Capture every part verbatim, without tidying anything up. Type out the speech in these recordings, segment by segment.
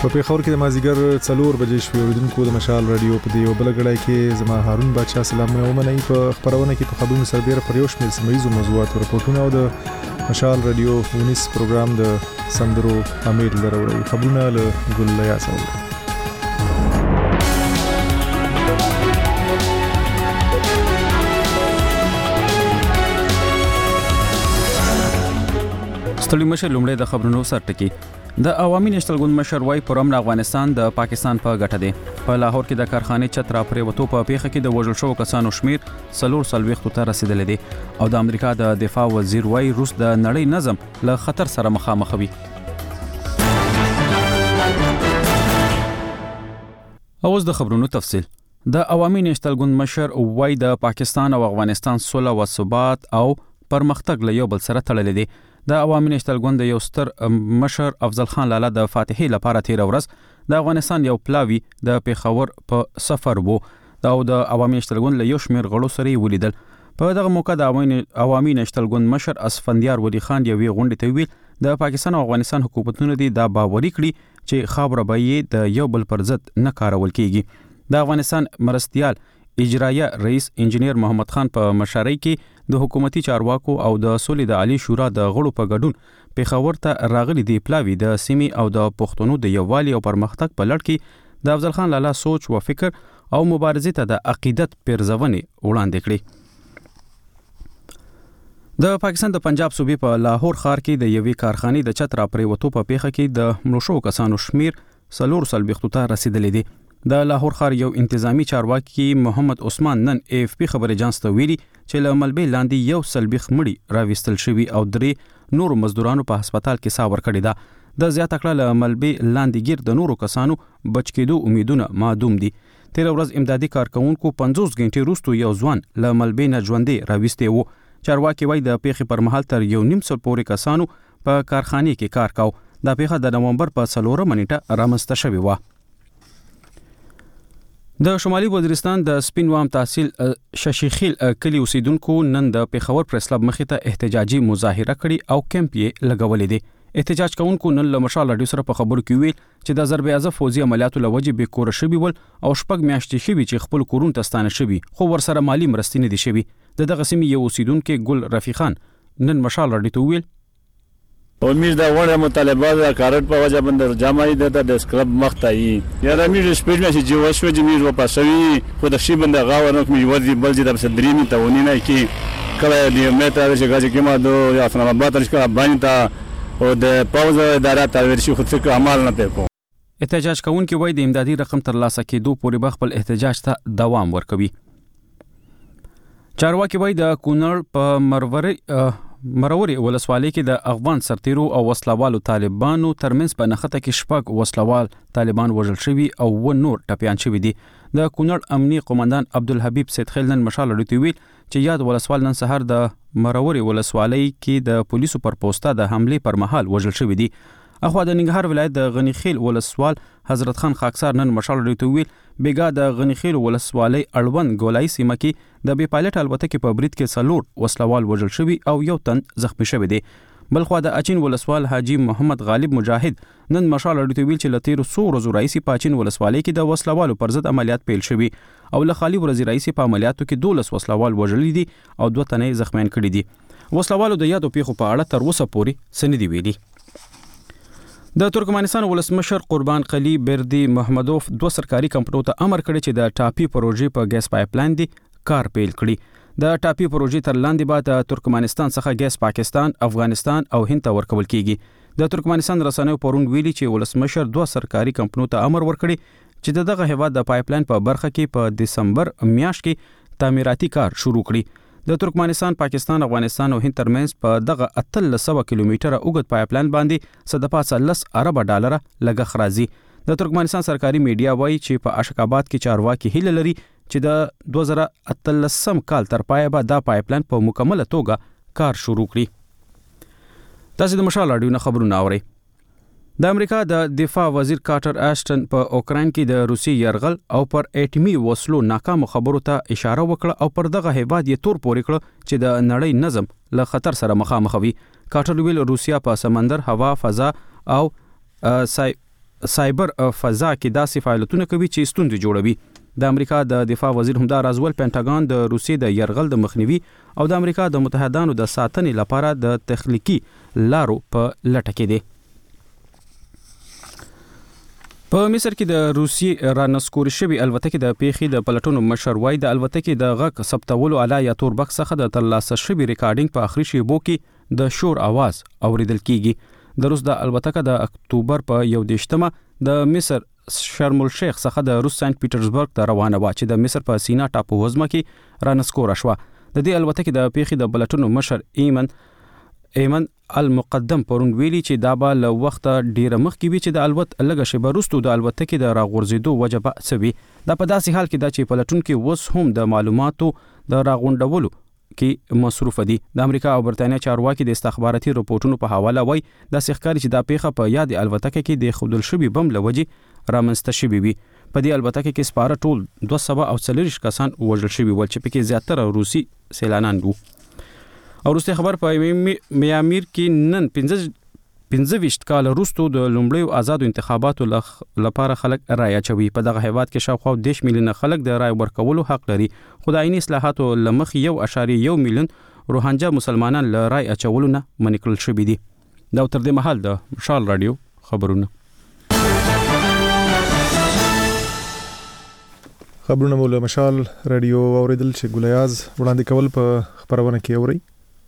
په پیښور کې د مازیګر څلور بجې شوې اوریدونکو د مشال رادیو په دی وبل غړای کې زما هارون بادشاہ سلامونه ومنئ. په خبرونه کې په خبرونو سربېره پر یو شمېر سیمه‌ییزو موضوعاتو راپورټونه او د مشال رادیو ونیس پروګرام د سندرو امیر لروړي خبرونه له ګل لیا سره. ستړي مشر لومړی د خبرونو سرټکی. د عوامي نېشنل ګوند مشر وايي پرامن افغانستان د پاکستان په ګټه دی. په لاهور کې د کارخانې چت را پریوتو په پیښه کې د وژل شوو کسانو شمیر څلور څلوېښتو ته رسیدلی دی او د امریکا د دفاع وزیر وايي روس د نړۍ نظم له خطر سره مخامخ وي. اوس د خبرونو تفصیل. د عوامي نېشنل ګوند مشر وايي د پاکستان او افغانستان سوله او ثبات او پرمختګ له یو بل سره تړلي دي. د عوامي نېشنل ګوند یو ستر مشر افضل خان لالا د فاتحې لپاره تیر ورځ د افغانستان یو پلاوی د پیښور په سفر وو دا او د عوامي نېشنل ګوند له یو شمېر غړو سره ولیدل. په دغه موقع د عوامي نېشنل ګوند مشر اسفندیار ولی خان یوې غونډې ته ویل د پاکستان او افغانستان حکومتونو دي دا باوري کړي چې خبره به یې د یو بل پر ضد نه کارول کیږي. د افغانستان مرستیال اجرایه رئیس انجینیر محمد خان په مشرۍ کې د حکومتي چارواکو او د سولې د عالی شورا د غړو په ګډون پیښور ته راغلي دی پلاوی د سیمې او د پښتنو د یووالي او پرمختګ په لړ کې د افضل خان لالا سوچ او فکر او مبارزې ته د عقیدت پیرزونې وړاندې کړې. د پاکستان د پنجاب صوبې په لاهور ښار کې د یوې کارخانې د چت را پریوتو په پیښه کې د مړو شوو کسانو شمیر څلور څلوېښتو ته رسیدلی دی. د لاهور ښار یو انتظامی چارواکي محمد عثمان نن اے اف پی خبري اجانس ته ویلي چې له ملبې لاندې یو سلبیخ مړي راوستل شوی او درې نورو مزدورانو په هسپتال کې ساور کړی ده. د زیات کړه له ملبې لاندې گیر د نورو کسانو بچ کېدو امیدونه معدوم دي. تیر ورځ امدادي کارکونکو پنځوس غنټې وروسته یو ځوان له ملبې نه ژوندې راوستی وو. چارواکي وایي د پیښې پر مهال تر یو نیم سل پورې کسانو په کارخانه کې کار کاوه. دا پیښه د نومبر په څلورمه نیټه رامنځته شوې وه. د شمالي وزیرستان د سپینوام تحصیل ششیخیل کلی اوسیدونکو نن د پیښور پریس کلب مخې ته احتجاجي مظاهره کړې او کیمپ یې لګولې دي. احتجاج کوونکو نن له مشال رادیو سره په خبرو کې ویل چې د ضرب اعظم فوزي عملیاتو لوجې به کور شوي ول او شپږ میاشتې شوي چې خپل کورون ته ستانه شوي خو ورسره مالی مرستې نه دي شوي. د دغه سیمې یو اوسیدونکو ګل رفیق خان نن مشال رادیو ته ویل امیر دا وړه مطالبه د کارت په وجه باندې جامعي د د سکرب مختای یا د امیر سپیډ مې چې وشو چې امیر وپاسوي خو د شی باندې غاور نو مې ورځي بل چې د صدرینی ته ونی نه کی کله دی مته چې غاځي کما دو یا اسلام آباد ترشکا باندې او د پاوز اداره ته ورشي خو څه عمل نه پکو. احتجاج کوونکي وایي د امدادي رقم تر لاسه کېدو پورې به خپل احتجاج ته دوام ورکوي. چارواکي وایي د کونړ په مروري مروري ولسوالۍ کې د افغان سرتیرو او وسلوالو طالبانو ترمنځ په نښته کې شپږ وسلوال طالبان وژل شوي او و نور ټپیان شوي دي. د کونړ امني قومندان عبدالحبیب سیدخیل نن مشال رادیو ویل چې یاد ولسوال نن سهار د مروري ولسوالۍ کې د پولیسو پر پوسټه د حمله پر مهال وژل شوي دي. اخوا د ننګرهار ولایت د غنیخیل ولسوال حضرت خان خاکسار نن مشال رادیو ته ویل بیګا د غنیخیل ولسوالۍ اړوند ګولای سیمه کې د بي پایلټ الوتکې په برید کې څلور وسلوال وژل شوي او یو تن زخمی شوی دی. بلخوا د اچین ولسوال حاجی محمد غالب مجاهد نن مشال رادیو ته ویل چې لتیر سو ورځو رئیسي په اچین ولسوالۍ کې د وسلوالو پر ضد عملیات پیل شوي او له خالي ورځي رئیسي په عملیاتو کې دولس وسلوال وژل دي او دوه تنه زخمیان کړي دي. وسلوالو د یادو پیښو په اړه تر اوسه پورې څه نه دي ویلي. د ترکمنستان ولسمشر قربان قلی بردی محمدوف دوه سرکاري کمپنیو ته امر کړی چې د ټاپي پروژې په ګیس پایپ لاین دی کار پیل کړي. د ټاپي پروژې تر لاندې بعد د ترکمنستان څخه ګیس پاکستان، افغانستان او هند ته ورکول کیږي. د ترکمنستان رسنیو پرون ویلي چې ولسمشر دوه سرکاري کمپنیو ته امر ورکړي چې دغه هیواد د پایپ لاین په برخه کې په دسمبر میاشت کې تعمیراتي کار شروع کړي. د ترکمنستان، پاکستان، افغانستان او هند ترمنځ په دغه اتلس سوه کیلومتره اوږد پایپ لاین باندې صدپاسه لس ارب ډالر لګښ راځي. د ترکمنستان سرکاري میډیا وایي چې په اشکاباد کې چارواکي هیله لري چې د دوه زره اتلسم کال تر پایه به دا پایپ لاین په مکمله توګه کار شروع کړي. تاسو د مشال رادیو نه خبرونه اورئ. د امریکا د دفاع وزیر کارټر اشټن په اوکراین کې د روسي يرغل او پر اټومي وسلو ناکام خبرو ته اشاره وکړه او پر دغه هیواد یې تور پورې کړ چې د نړۍ نظم له خطر سره مخامخ وي. کارټر ویل روسیا په سمندر، هوا، فضا او سای سایبر فضا کې داسې فعالیتونه کوي چې ستونزې جوړوي. د امریکا د دفاع وزیر همدا راز ول پینټاګون د روسیې د يرغل د مخنیوي او د امریکا د متحدانو د ساتنې لپاره د تخنیکی لارو په لټه کې دي. په مصر کې د روسي رانسکور شوی الوتکې د پیخي د پلټونو مشر وای د الوتکې د غږ ثبتولو اله یا تور بکس څخه د ترلاسه شوی ریکارډینګ په اخري شیبو کې د شور आवाज اوریدل کیږي. د روس د الوتکه د اکتوبر په یو دیشتمه د مصر شرم الشیخ څخه د روس سنت پیټرزبرګ ته روانه و چې د مصر په سینا ټاپو وزمه کې رانسکور شوه. د دې الوتکې د پیخي د پلټونو مشر ایمن ایمن المقدم پرون ویلي چې دا به له وخته ډیره مخکې وي چې د الوت لږه شیبه وروسته د الوتکې د راغورځېدو وجه به څه وي. دا په داسې حال کې ده چې پلټونکي اوس هم د معلوماتو د راغونډولو کې مصروف دي. د امریکا او برتانیا چارواکي د استخباراتي رپورټونو په حواله وایي دا ښکاري چې دا پیښه په یاد الوتکه کې د خودل شوی بم لوجې رامنځته شوی وي. په دې الوتکه کې سپاره ټول دوه سوه او څلوېښت کسان وژل شوي ول چې پکې زیاتره روسي سیلانان وو. او وروسته خبر په میامیر کې نن پنځه ویشت کال وروسته د لومړیو آزادو انتخاباتو لپاره خلک رای اچوي. په دغه هیواد کې شاوخوا دېرش میلیونه خلک د رای ورکولو حق لري. خو د آئیني اصلاحاتو له مخې یو اعشاریه یو میلیون روهنجا مسلمانان له رای اچولو نه منع کړل شوي دي. دا تر دې مهال د مشال رادیو خبرونه خبرونه مول مشال رادیو اوریدل چې ګولیاز وړاندې کول په خبرونه کې اوري.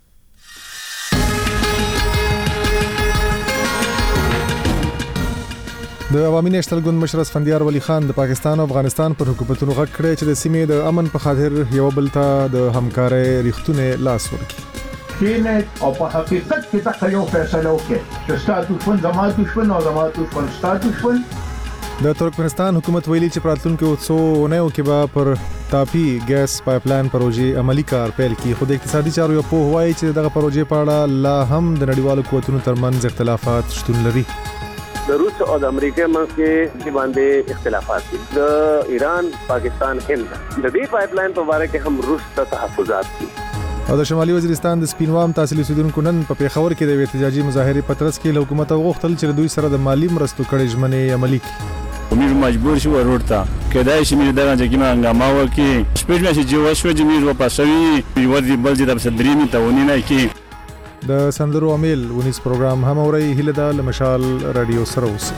د عوامي نېشنل ګوند مشر اسفندیار ولی خان د پاکستان او افغانستان پر حکومتونو غږ کړی چې د سیمې د امن په خاطر یو بل ته د همکارۍ ریښتونه لاس ورکړي. کینه او په حقیقت کې دا یو فیصله وکړي چې ستاسو دښمن زما دښمن او زما دښمن ستاسو دښمن. د ترکمنستان حکومت ویلي چې پراتلونکو څو اونیو کې به پر تاپی ګیس پایپلاین پروژې عملی کار پیل کړي. خو د اقتصادي چارو یو پوه وایي چې دغه پروژې په اړه لا هم د نړیوالو قوتونو ترمنځ اختلافات شتون لري. د روس او د امریکا منځ کې باندې اختلافات دي. د ایران، پاکستان، هند د دې پایپلاین په اړه کې هم روس ته تحفظات دي. او د شمالي وزیرستان د سپینوام تحصیلي اوسیدونکو نن په پیښور کې د احتجاجي مظاهرې په ترڅ کې له حکومت غوښتل چې دوی سره د مالی مرستو کړې ژمنې عملي کړي. امیر مجبور شو ورته کدای شي مې دغه چې ما هنګامه وکي سپېډ مې چې جوه شو چې مې واپسوي یو ورځ بل چې د صدرینی ته ونی نه کی. د سندرو امیل ونیس پروګرام هم اوري هله د مشال رادیو سره اوسئ.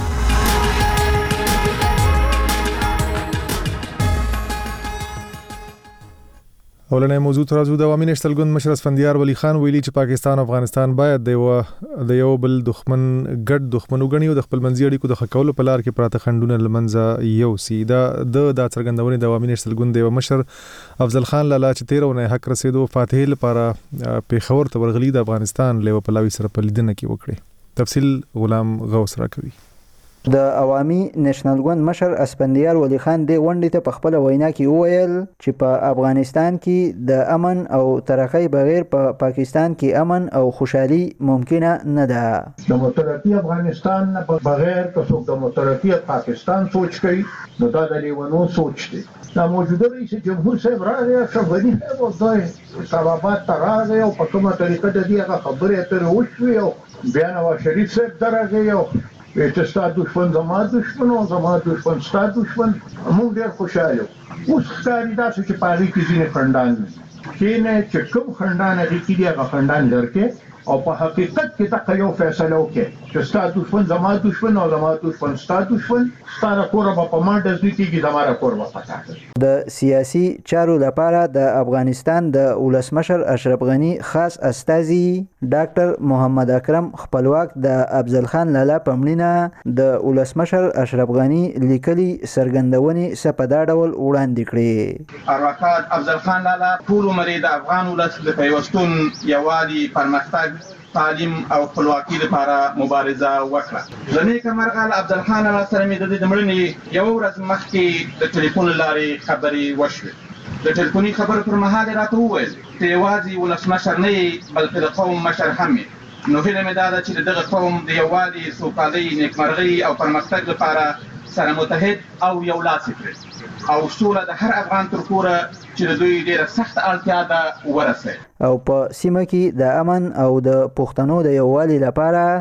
اولنې موضوع ترازو د عوامي نېشنل ګوند مشر اسفندیار ولی خان ویلي چې پاکستان او افغانستان باید د یو د یو بل دښمن ګډ دښمن وګڼي او د خپل منځي اړیکو د ښه کولو په لار کې پراته خنډونه لمنځه یوسي. دا د د څرګندونې د عوامي نېشنل ګوند د مشر افضل خان لالا چې تیرونه حق رسیدو فاتحې لپاره پیښور ته ورغلي د افغانستان له پلاوي سره په لیدنه کې وکړي. تفصیل غلام غوث را کوي. د عوامي نېشنل ګوند مشر اسفندیار ولی خان د غونډې ته په خپل وینا کې وویل چې په افغانستان کې د امن او ترقۍ بغیر په پا پاکستان کې امن او خوشحالي ممکنه نه ده. د مترقي افغانستان نه بغیر که څوک د مترقي پاکستان سوچ کوي نو دا د لیونو سوچ دی. دا موجوده رئیس جمهور صاحب راغی شغلی او دای سبابات راغی او په کومه طریقه د دې خبرې اترې وشوې او بیا نواز شریف صاحب درغی او چې ستاسو دښمن زما دښمن او زما دښمن ستاسو دښمن. موږ ډېر خوشاله اوس ښکاري دا چې په هغې کې ځینې خنډان کینې چې کوم خنډان هغې کې دي هغه خنډان لرکې او په حقیقت کې دا یو فیصله وکړي چې ستاسو دښمن زما دښمن او زما دښمن ستاسو دښمن. ستاره کور به په ما ډزوي کېږي زما کور به پټه. د سیاسي چارو لپاره د افغانستان د ولسمشر اشرف غنی خاص استازي ډاکټر محمد اکرم خپلواک د افضل خان لالا په مړینه د ولسمشر اشرف غنی لیکلي څرګندونې څه په دا ډول وړاندې کړې. ارواښاد افضل خان لالا ټول عمر د افغان ولس د پیوستون یووالي پرمختګ تعلیم او خپلواکي لپاره مبارزه وکړه. زمي کمرغال افضل خان لالا سره مې د دمړنې یو ورځ مخکې د ټلیفون لارې خبرې وشوې. د ټلیفوني خبرو پر مهال راته وویل چې یوازې ولسمشر نه یې بلکې د قوم مشر هم یې. نو هیله مې دا ده چې دغه قوم د یووالي سوکالۍ نیکمرغۍ او پرمختګ لپاره سره متحد او یو لاس کړي او سوله د هر افغان تر کوره چې د دوی ډیره سخت اړتیا ده ورسوي. او په سیمه کې د امن او د پښتنو د یووالي لپاره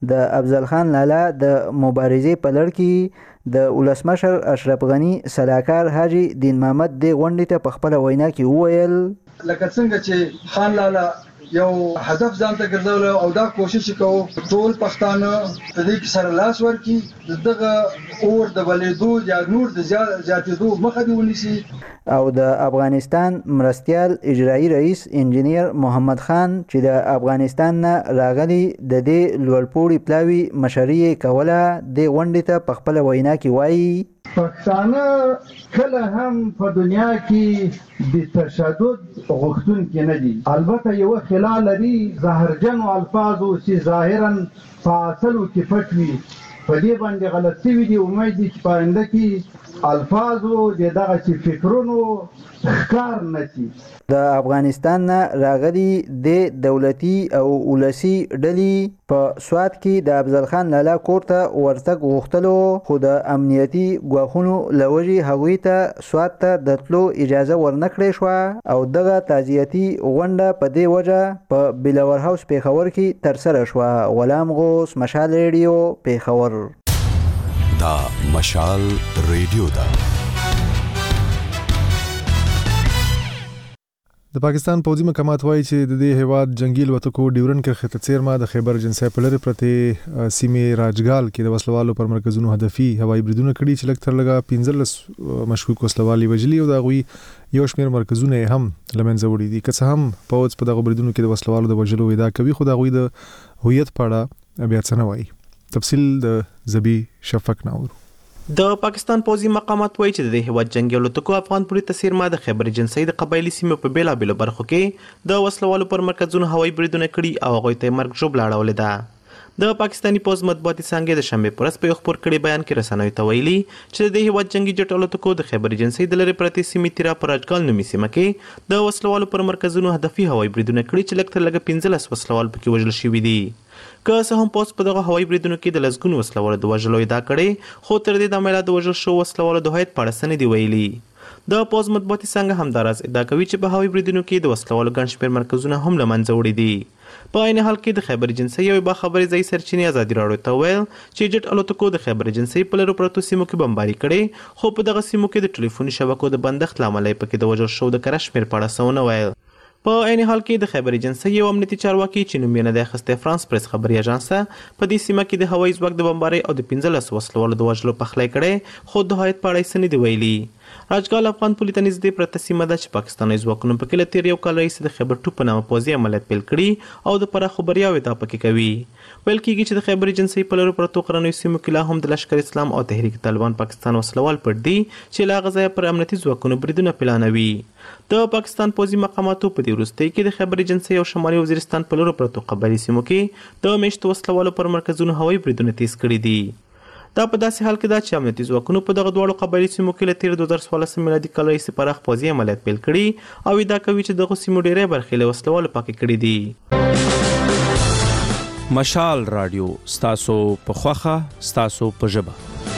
د افضل خان لالا د مبارزې په لړ کې د ولسمشر اشرف غنی سلاکار حاجی دین محمد د غونډې ته په خپل وینا کې وویل لکه څنګه چې خان لالا یو هدف ځان ته ګرځول او دا کوشش کوو ټول پښتانه په دې کې سره لاس ورکړي دغه اور د بلېدو یا نور د زیاتېدو مخه دی ونیسي. او د افغانستان مرستیال اجرایی رئیس انجینیر محمد خان چې د افغانستان نه راغلي د دې لوړپوړي پلاوي مشري کوله د غونډې ته په خپل وینا کې وایي پښتانه کله هم په دنیا کې د تشدد غوښتونکي نه دي. البته یو خلال لري زهرجن الفاظ او چې ظاهرا فاصلو کې پټ وي په دې باندې غلط شوي دي. امید دي چې په آینده کې الفاظو د دغه فکرونو ښکار نه شي. د افغانستان نه راغلي د دولتي او ولسي ډلې په سوات کې د افضل خان لالا کور ته ورتګ غوښتلو خو د امنیتي ګواښونو له وجې هغوی ته سوات ته د تلو اجازه ورنه کړې شوه او دغه تعزیتي غونډه په دې وجه په بلاور هاوس پېښور کې ترسره شوه. غلام غوث، مشال ریډیو، پېښور. دا مشال ریډیو ده. د پاکستان پوځي مقامات وایي چې د دې هیواد جنگي الوتکو ډیورن کرښې ته څیرمه د خیبر جنسای په لرې پرتې سیمې راجګال کې د وسلوالو پر مرکزونو هدفي هوایي بریدونه کړي چې لږ تر لږه پنځلس مشکوک وسلوال وژلي او د هغوی یو شمېر مرکزونه هم له منځه وړي دي. که څه هم پوځ په دغو بریدونو کې د وسلوالو د وژلو ادعا کوي خو د هغوی د هویت په اړه بیا څه نه وایي. تفصیل د زبی شفق ناور. د پاکستان پوځي مقامات وایي چې د هیواد جنگي الوتکو افغان پولیس تسیرما د خیبر جنسای د قبایلی سیمو په بیلابیلو برخو کې د وسلوالو پر مرکزونو هوایي بریدونه کړي او هغوی ته مرګ ژوبله اړولې ده. د پاکستاني پوځ مطبوعاتي څانګې د شنبې په ورځ په یو خپور کړي بیان کې رسنیو ته ویلي چې د هیواد جنگي جټ الوتکو د خیبر جنسای د لرې پرتې سیمې تیرا په راجګال نومي سیمه کې د وسلوالو پر مرکزونو هدفي هوایي بریدونه کړي چې لږ تر لږه پنځلس وسلوال پکې وژل شوي دي. که څه هم پوځ په دغه هوایي بریدونو کې د لسګونو وسلوالو د وژلو ادعا کړې خو تر دې دمه د وژل شوو وسلوالو د هویت په اړه څه نه دي ویلي. د پوځ مطبوعاتي څانګه همداراز ادعا کوي چې په هوایي بریدونو کې د وسلوالو ګڼ شمېر مرکزونه هم له منځه وړي دي. په عین حال کې د خیبر جنسای یوې باخبرې ځایي سرچینې ازادي راډیو ته ویل چې جټ الوتکو د خیبر جنسای په لرو پرتو سیمو کې بمباري کړې خو په دغه سیمو کې د ټلیفوني شبکو د بندښت له امله یې پکې د وژل شوو د کره شمېر په اړه څه ونه ویل. په عین حال کې د خیبر جنسای یو امنیتي چارواکي چې نوم یې نه دی اخیستی فرانس پریس خبري اژانس په دې سیمه کې د هوایي ځواک د بمبارۍ او د پنځلسو وسلوالو د وژلو پخلی کړی خو د هوایت په اړه یې څه نه دي ویلي. راجګال افغان پولي ته نږدې پرته سیمه ده چې پاکستاني ځواکونو پکې له تېر یو کال راهیسې د خیبر ټو په نامه پوځي عملیات پیل کړي او د پراخو بریاوو ادعا پکې کوي. ویل کېږي چې د خیبر جنسای په لرو پرتو غرنیو سیمو کې لا هم د لشکر اسلام او تحریک طالبان پاکستان وسلوال پټ دي چې له هغه ځایه پر امنیتي ځواکونو بریدونه پلانوي. د پاکستان پوځي مقاماتو په دې وروستۍ کې د خیبر جنسای او شمالي وزیرستان په لرو پرتو قبایلي سیمو کې د میشتو وسلوالو پر مرکزونو هوایي بریدونه تیز کړي دي. دا په داسې حال کې ده چې امنیتي ځواکونو په دغه دواړو قبایلي سیمو کې له تېر دوه زره څوارلسم میلادي کال راهیسې پراخ پوځي عملیات پیل کړي او ادعا کوي چې دغو سیمو ډېری برخې له وسلوالو پاکې کړي دي. مشال رادیو ستاسو په خوښه ستاسو په ژبه.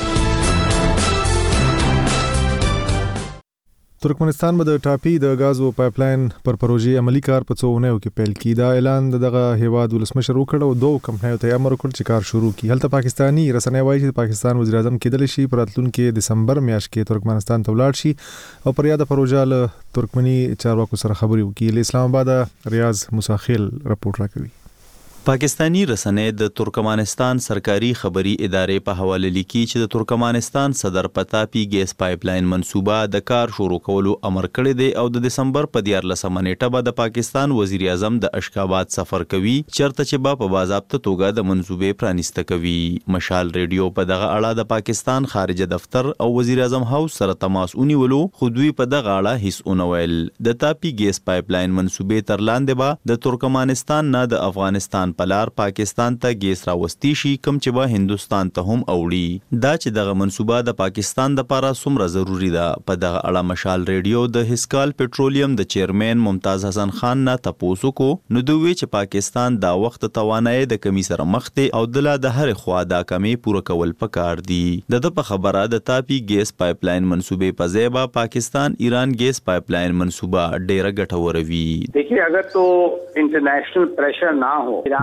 ترکمنستان به د ټاپي د غازو پایپلاین پر پروژې عملی کار په څو اونیو کې پیل کړي. دا اعلان دغه هیواد ولسمشر وکړ او دوه کمپنیو ته امر وکړ چې کار شروع کړي. هلته پاکستانی رسنۍ وایي چې پاکستان وزیر اعظم کېدل شي پر راتلونکي دسمبر میاشت کې ترکمنستان ته ولاړ شي او پر یاده پروژه له ترکمني چارواکو سره خبرې وکړي. له اسلام آباد ریاض مساخیل رپورټ راکوي. پاکستانی رسنۍ د ترکمنستان سرکاري خبري ادارې په حواله لیکي چې د ترکمنستان صدر پتاپی ګیس پایپلاین منصوبه د کار شروع کولو امر کړی دی او د دسمبر په دیارلسمه نیټه به د پاکستان وزیر اعظم د اشخاباد سفر کوي چرته چې به په باضابطه توګه د منصوبې پرانیسته کوي. مشال ریډیو په دغه اړه د پاکستان خارجه دفتر او وزیر اعظم هاوس سره تماس ونیولو خو دوی په دغه اړه هیڅ ونه ویل. د تاپی ګیس پایپلاین منصوبې تر لاندې به د ترکمنستان نه د افغانستان پلار پاکستان ته ګیس راوستي شي کوم چې به هندستان ته هم اوړي. دا چې دغه منصوبه د پاکستان د لپاره څومره ضروری ده په دغه اړه مشال ریډیو د هسکال پټرولیم د چیرمن ممتاز حسن خان نه تاسو کو نو دوی چې پاکستان دا وخت توانایي د کمی سره مخ دی او د لا د هر خوا دا کمی پوره کول پکار دي. د په خبره د تاپی ګیس پایپلاین منصوبې په ځای به پاکستان ایران ګیس پایپلاین منصوبه ډیره ګټوره وي. देखिए अगर तो इंटरनेशनल प्रेशर ना हो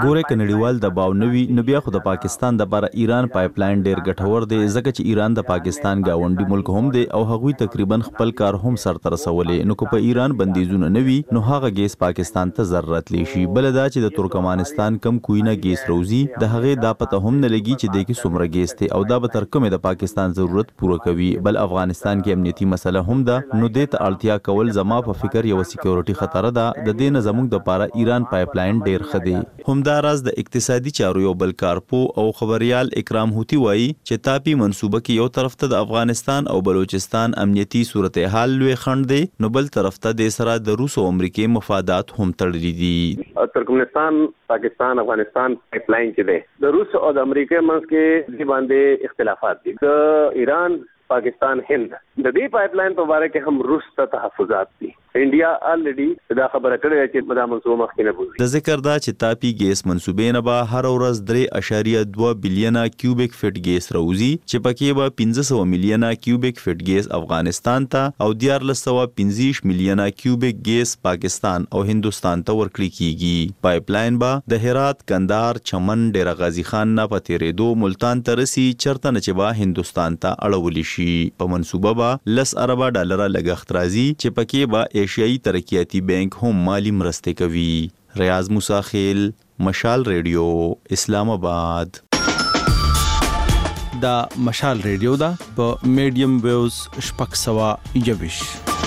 ګوره کنړیوال د باونوي نو بیا خو د پاکستان د بار ایران پایپ لاین ډیر ګټور دی ځکه چې ایران د پاکستان گاونډي ملک هم دی او هغوی تقریبا خپل کار هم سرته رسولې نو کو په ایران بندیزونه نوي نو هغه ګیس پاکستان ته ضرورت لشي بل دا چې د ترکمنستان کم کوینه ګیس روزي د هغه دا پته هم نه لګي چې د کې څومره ګیس ته او دا به تر کومه د پاکستان ضرورت پوره کوي بل افغانستان کې امنیتي مسله هم ده نو د ته اړتیا کول زما په فکر یو سکیورټي خطر ده د دې نه زموږ د پاره ایران پایپ لاین ډیر خدي همداراز د اقتصادي چارو یو بل کارپو او خبريال اکرام هوتی وایي چې تاپی منصوبه کې یو طرف ته د افغانستان او بلوچستان امنیتي صورتحال لوي خند دی نو بل طرف ته د سره د روس او امریکای مفادات هم تړلي دي ترکمنستان پاکستان افغانستان پایپ لاین کې دی د روس او د امریکای منځ کې د باندې اختلافات دي د ایران پاکستان هند د دې پایپ لاین په اړه کې هم روس ته تحفظات دي انډیا الریډي دا خبره کړې چې دا منصوبه مخکې نه بوزي د ذکر دا چې تاپی ګیس منصوبې نه به هر ورځ درې اشاریه دوه بلینه کیوبیک فټ ګیس راوځي چې پکې به پنځه سوه میلیونه کیوبیک فټ ګیس افغانستان ته او دیارلس سوه پنځه میلیونه کیوبیک ګیس پاکستان او هندستان ته ورکړي کیږي پایپ لاین به د هرات کندهار چمن ډیر غازی خان نه پتیرې دو ملتان ترسي چرته نه چې به هندستان ته اړول شي په منصوبه به لس اربه ډالر لګښت راځي چې پکې به ایشیايي ترقیاتی بانک هم مالی مرسته کوي ریاض موسی خیل مشال ریډیو اسلام آباد دا مشال ریډیو دا په میډیم ویوز شپږ سوه یوویش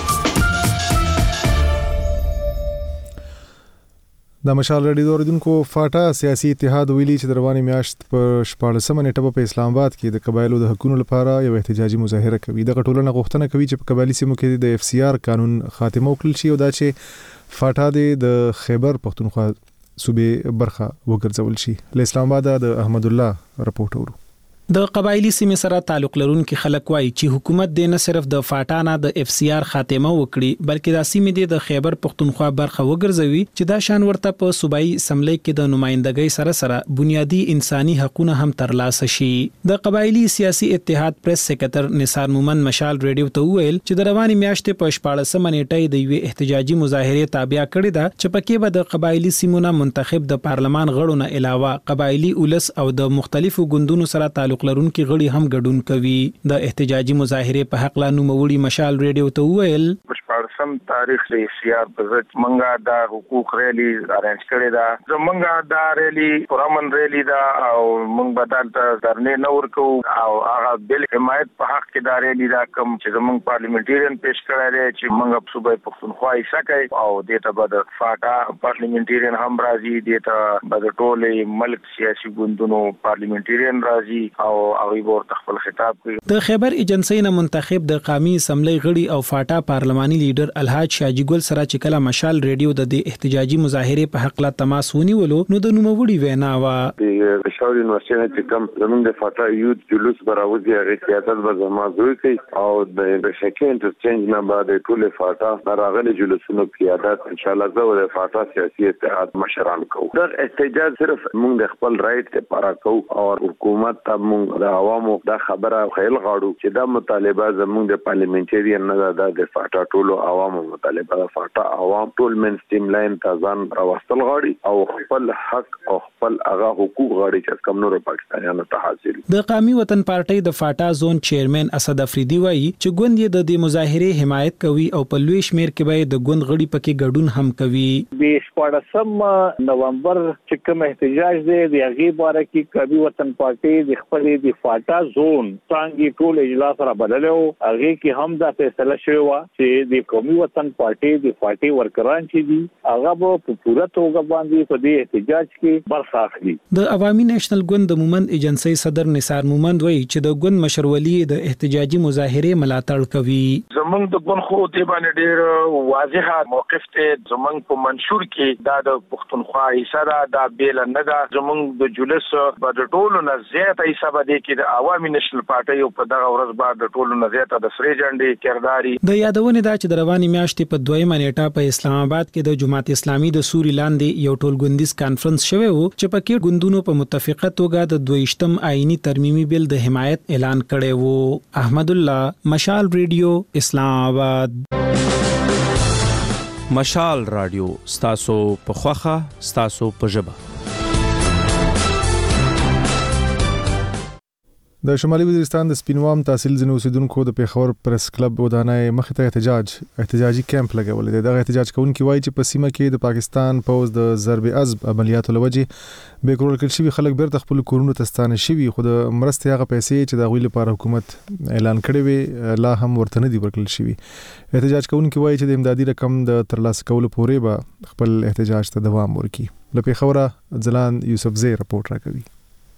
د مشال ریډیو اوریدونکو فاټا سیاسي اتحاد ویلي چې د رواني میاشت په شپاړسمه نیټه په اسلام آباد کې د قبایلو د حقوقو لپاره یو احتجاجي مظاهره کوي د ټولنه غوښتنه کوي چې په قبایلی سیمو کې د اف سی آر قانون خاتمه وکړل شي او دا چې فاټا د خیبر پختونخوا صوبې برخه وګرځول شي له اسلام آباد د احمد الله رپورټ ورو د قبایلی سیمې سره تعلق لرونکي خلک وایي چې حکومت د نه صرف د فاټا نه د اف سی آر خاتمه وکړي بلکې د سیمې د خیبر پختونخوا برخه وګرځوي چې دا شان ورته په صوبایي اسمبلی کې د نمائندګۍ سره سره بنیادی انساني حقوقونه هم ترلاسه شي د قبایلی سیاسي اتحاد پریس سکرټر نثار مومند مشال ریډیو ته وویل چې د رواني میاشتې په شپاړسمه نیټه د یوې احتجاجي مظاهره تابع کړې ده چې پکې به د قبایلی سیمو نه منتخب د پارلمان غړو نه علاوه قبایلی اولس او د مختلفو ګوندونو سره تعلق لرونکي غړي هم ګډون کوي د احتجاجي مظاهره په حق لا نوموړي مشال ریډیو ته وویل شپاړسم تاریخ د سیار په ځت منګه د حقوق ریلی ارنج کړی دا زمونږه دا ریلی پرامن ریلی دا او موږ بدل ته درنه نور کو او هغه بل حمایت په حق کې دا ریلی دا کوم چې زمونږ پارلیمنټریان پیش کړی دی چې موږ په صوبې پښتونخوا یې سکه او د ته بد فاټا پارلیمنټریان هم راځي د ته بد ټولې ملک سیاسي ګوندونو پارلیمنټریان راځي او هغه ورته خپل خطاب کوي د خیبر ایجنسی نه منتخب د قومي اسمبلی غړي او فاټا پارلماني لیډر الحاج شاجی ګل سره چې کله مشال ریډیو د احتجاجي مظاهره په حق لا تماس ونیولو نو د نوموړي وینا وا د بشاور یونیورسيټي چې کوم زمونږ د فاټا یوت جلوس براوځي هغه سیاست به زما زوی کوي او د بشکې انټرچینج نه بعد ټول فاټا راغلي جلوسونو قیادت ان شاء الله زه د فاټا سیاسي اتحاد مشران کوم دا احتجاج صرف موږ د خپل رائټ لپاره کوو او حکومت ته موږ د عوامو دا خبره خیال غاړو چې دا مطالبه زموږ د پارلیمنټریان نه ده د فاټا ټولو عوامو مطالبه ده فاټا عوام ټول من سټیم لاین تازان راوستل غاړي او خپل حق او خپل هغه حقوق غاړي چې کوم نور پاکستانیانو ته حاصل د قومي وطن پارټي د فاټا زون چیرمن اسد افریدي وایي چې ګوند یې د دې مظاهره حمایت کوي او په لوی شمیر کې به د ګوند غړي پکې ګډون هم کوي د شپاړسم نومبر چې کوم احتجاج دی د هغه باره کې قومي وطن پارټي د خپل د فاټا زون څنګه ټول اجلاس را بدلو هغه کې هم دا فیصله شوی و چې د قومي وطن پارټي د پارټي ورکران چې دي هغه په پوره توګه باندې په دې احتجاج کې برخه اخلي د عوامي نېشنل ګوند د مومند ایجنسی صدر نثار مومند وایي چې د ګوند مشرولي د احتجاجي مظاهره ملاتړ کوي زمونږ د ګوند خو ته باندې ډېر واضحه موقف ته زمونږ په منشور کې دا د پښتونخوا حصہ دا بیل نه دا زمونږ د جلوس په ټولو نه زیاته حساب دي کې د عوامي نېشنل پارټي په دغه ورځ بعد ټولو نه زیاته د سری جنډي کرداري د یادونه دا چې د رواني میاشتې په دویمه نیټه په اسلام آباد کې د جماعت اسلامي د سوري لاندې یو ټولګوندیز کانفرنس شوی و چې پکې ګوندونو په متفقه توګه د دویشتم آئینی ترمیمي بل د حمایت اعلان کړی و احمد الله مشال ریډیو اسلام آباد مشال رادیو ستاسو په خوخه ستاسو په ژبه د شمالي وزیرستان د سپینوام تحصیل ځینو اوسیدونکو د پیښور پریس کلب ودانۍ مخې ته احتجاج احتجاجي کیمپ لګول دی. دغه احتجاج کوونکي وایي چې په سیمه کې د پاکستان پوز د ضرب عضب عملیاتو لوجې بې کورول کړل شوي خلک بیرته خپل کورونو ته ستانه شوي، خو د مرستې هغه پیسې چې د هغوی لپاره حکومت اعلان کړی وي لا هم ورته نه دي ورکړل شوي. احتجاج کوونکي وایي چې د امدادي رقم د ترلاسه کولو پورې به خپل احتجاج ته دوام ورکړي. له پیښوره ځلان یوسفزی رپورټ راکوي.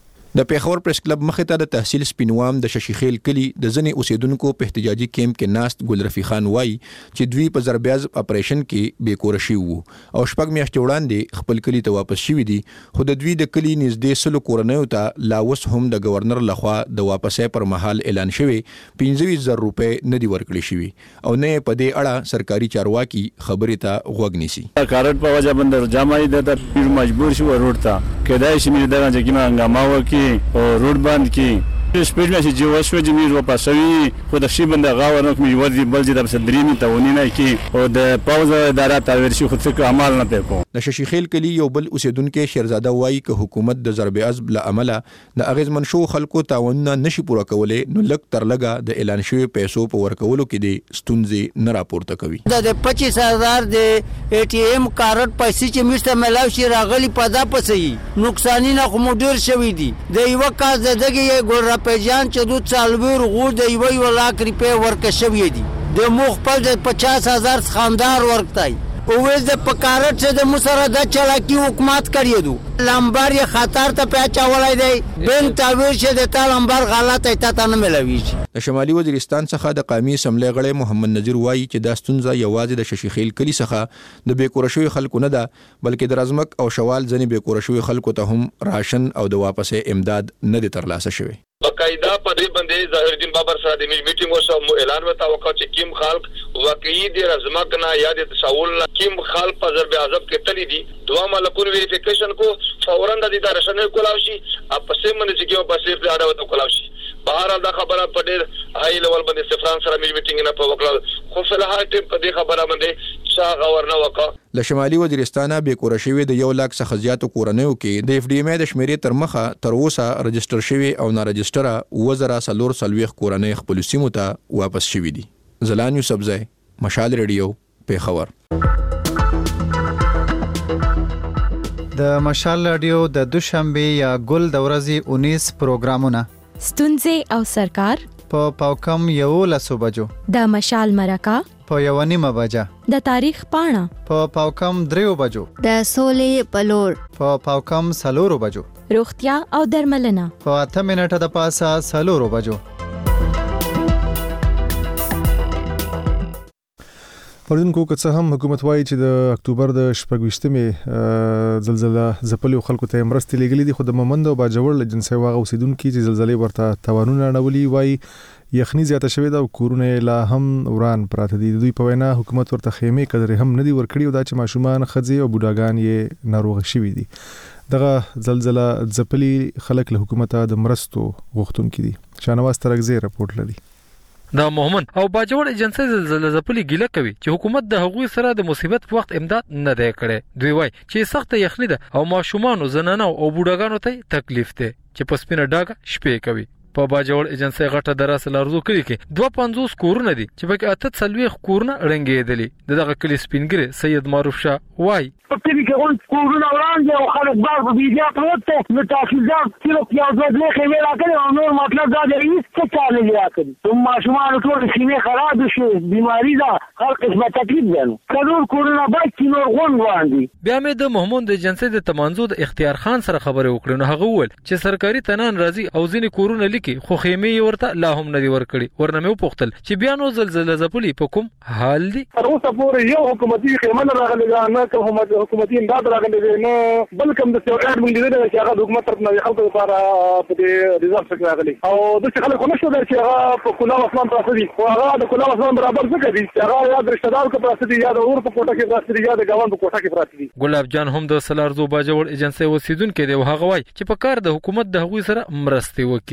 د پیښور پریس کلب مخې ته د تحصیل سپینوام د ششیخیل کلی د ځنې اوسیدونکو په احتجاجي کیمپ کې ناست ګل رفیع خان وایي چې دوی په ضرب عضب اپریشن کې بې کوره شوي وو او شپږ میاشتې وړاندې خپل کلی ته واپس شوي دي، خو د دوی د کلي نږدې سلو کورنیو ته لا اوس هم د گورنر لخوا د واپسۍ پر مهال اعلان شوی پنځه ویشت زره روپۍ نه دي ورکړل شوي او نه په دې اړه سرکاري چارواکي خبرې ته غوږ نیسي. کارت په وجه باندې جامعي د مجبور شو روډ ته کېدای شي مې دغه چې کیما هنګامه وکي او روډ باندې کې سپیډ مې چې جو شو چې مې واپسوي خو د شی باندې غاور نو مې ورځي بل چې د صدرینی ته ونی نه کی او د پاوز اداره تاویر شي خو څه عمل نه پکو. د ششیخیل کلی یو بل اوسیدونکو شهرزاده وایي که حکومت د ضرب عضب له عمله د اغیزمن شو خلکو تعاون نشي پوره کولای نو لک تر لګه د اعلان شوی پیسو په ورکولو کې د ستونزې نه راپورته کوي. د پچیس هزار د ای ټی ایم کارت پیسې چې مشته ملاو شي راغلي پدا پسې نقصان نه کوم ډیر شوی دي. د یو کاز دغه ګور پیجان چې دوه څلور غو د یو یو لاک روپے ورک شوی دي د مخ په د پچاس هزار خاندار ورکتای او وز د پکارت چې د مسره د چلاکی حکومت کړی دو لمبر یې خطر ته پچا ولای دی بن تاویر چې د تا لمبر غلط ایت ته نه ملوي. د شمالي وزیرستان څخه د قومي اسمبلی غړی محمد نذیر وایي چې دا ستونزه یوازې د ششیخیل کلی څخه د بیکوره شوی خلکو نه ده بلکې د رزمک او شوال ځنې بیکوره شوی خلکو ته هم راشن او د واپسې امداد نه دي ترلاسه شوی. باقاعده په دې باندې ظاهر الدین بابر سره د میټینګ وشو اعلان وتا وکړ چې کیم خلق واقعي د رزمک نه یا د تساول کیم خلق په ضرب عضب کې تللی دي دوه ملکون ویریفیکیشن کو فورا د دې ترشنه کولاو شي اپسې من چې کې په سیف اړه وته کولاو شي. بهر دا خبره په ډېر هاي لیول باندې سفران سره میټینګ نه په وکړه خو فلحال ټیم په دې خبره باندې شا غور نه وکړه. له شمالي وزیرستان به کور شوی د یو لاک څخه زیاتو کورنیو کې د اف ډي ایم د شمیرې تر مخه تر اوسه رجستر شوی او نه رجستره وزرا سلور سلويخ کورنۍ خپل سیمو ته واپس شوی دي. زلان یوسفزی مشال ریډیو پیښور. د مشال رادیو د دوشنبه یا ګل د ورځې انیس پروګرامونه ستونزې او سرکار په پاوکم یو لسو بجو د مشال مرکه په یو نیمه بجه د تاریخ پاڼه په پاوکم دریو بجو د سولې پلور په پاوکم سلورو بجو روغتیا او درملنه په اته منټه د پاسه سلورو بجو. پردونکو که څه هم حکومت وایي چې د اکتوبر د شپږ ویشتمې زلزلہ ځپلو خلکو ته مرستې لګلې دي، خو د مومند او باجوړ لجنسي واغ اوسیدونکو چې زلزلې ورته توانونه اړولي وایي یخني زیاته شوې ده او کورونه لا هم وران پراته دي. دوی په وینا حکومت ورته خیمه قدر هم نه دي ورکړي او دا چې ماشومان خځې او بوډاګان یې ناروغ شوي دي. دغه زلزلہ ځپلي خلک له حکومت د مرستو غوښتونکي دي. شانواز ترغزی رپورټ لري. دا مومن او باجوړ ایجنسی زلزلہ ځپلي ګیله کوي چې حکومت د هغوی سره د مصیبت په وخت امداد نه دی کړی. دوی وایي چې سخت یخني ده او ماشومان زنانه او بوډاګانو ته تکلیف دی چې په سپینه ډاګه شپې کوي. په باجوړ ایجنسی غټه دراسه لارزو کړي کې دوه پنځوس کورونه دي چې پکې اته څلوېښت کورونه رنګېدلي. دغه کلی سپینګری سید معروف شاه وایي په کلی کې اون کورونه وړاندې او خلک بار په بيدیا پروت ته نو تحصیلدار کیلو پیاز ودلې خېمه راکړي او نور مطلب دا دی چې چاله دی راکړي ثم ماشومان ټول خېمه خراب شي بیماری دا هر قسمه تکلیف ده. څلور کورونه باید چې نور غون وړاندې. بیا مې د محمود ایجنسی د تمانزو د اختیار خان سره خبرې وکړې نو هغه وویل چې سرکاري تنان راځي او ځینې کورونه لیکي خو خېمه ورته لا هم نه دی ورکړي. ورنه مې وپوښتل چې بیا نو زلزلہ ځپلي په کوم حال دي. تر اوسه پورې یو حکومتي خېمه نه راغلې نه کوم حکومتي امداد راغلي نه بل کوم د سیاست مونږ لیدل چې هغه حکومت طرف نه خلکو لپاره په دې ریزرف څخه راغلي او د څه خلکو نشو درته چې هغه په کلا اسمان پراته دي او هغه د کلا اسمان برابر څه کوي هغه یا د رشتہ دار کو پراته دي یا د اور په کوټه کې پراته دي یا د ګاون په کوټه کې پراته دي. ګلاب جان هم د سلارزو باجوړ ایجنسی وسیدونکو دی او هغه وایي چې په کار د حکومت د هغوی سره مرستې وکړي. یو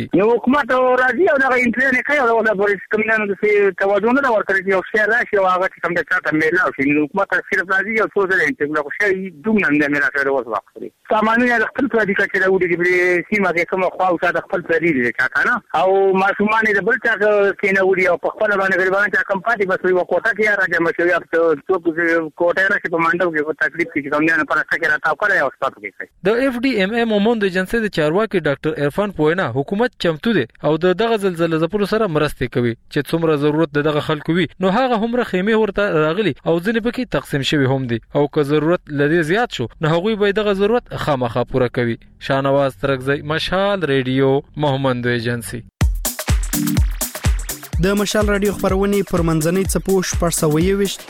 حکومت راځي او دغه انټرنیټ کوي او د پولیس کمینانو د توازن نه ورکړي چې یو شی راشي او هغه کوم د چاته میلا شي نو حکومت صرف راځي او څو ځله انټرنیټ خو شي دومره نه میرا سره وځ وخت سامانونه د خپل پردي کچې راوړي چې سیمه کې کوم خو او د خپل پردي دي چاته او ماشومان د بل چا کې نه وړي او په خپل باندې غریبانو ته کم پاتې بس یو کوټه کې راځي مشه یو څو کوټه راځي په مانډو کې په تکلیف کې کوم نه پر اساس راځي کړی او ستاسو کې د اف ډي ام ام مومند ایجنسی د چارواکي ډاکټر عرفان پوینا حکومت چمتو دی او د دغه زلزلې زپلو سره مرسته کوي چې څومره ضرورت د دغه خلکو وي نو هغه همره خیمه ورته راغلي او ځنې پکې تقسیم شوی هم دي او که ضرورت لري زیات شو نو هغه به دغه ضرورت خامخا پوره کوي. شاهنواز ترکزی، مشال ریډیو، مومند ایجنسی. د مشال رادیو خبرونه پر منځنۍ څپو شپږ سوه یوویشت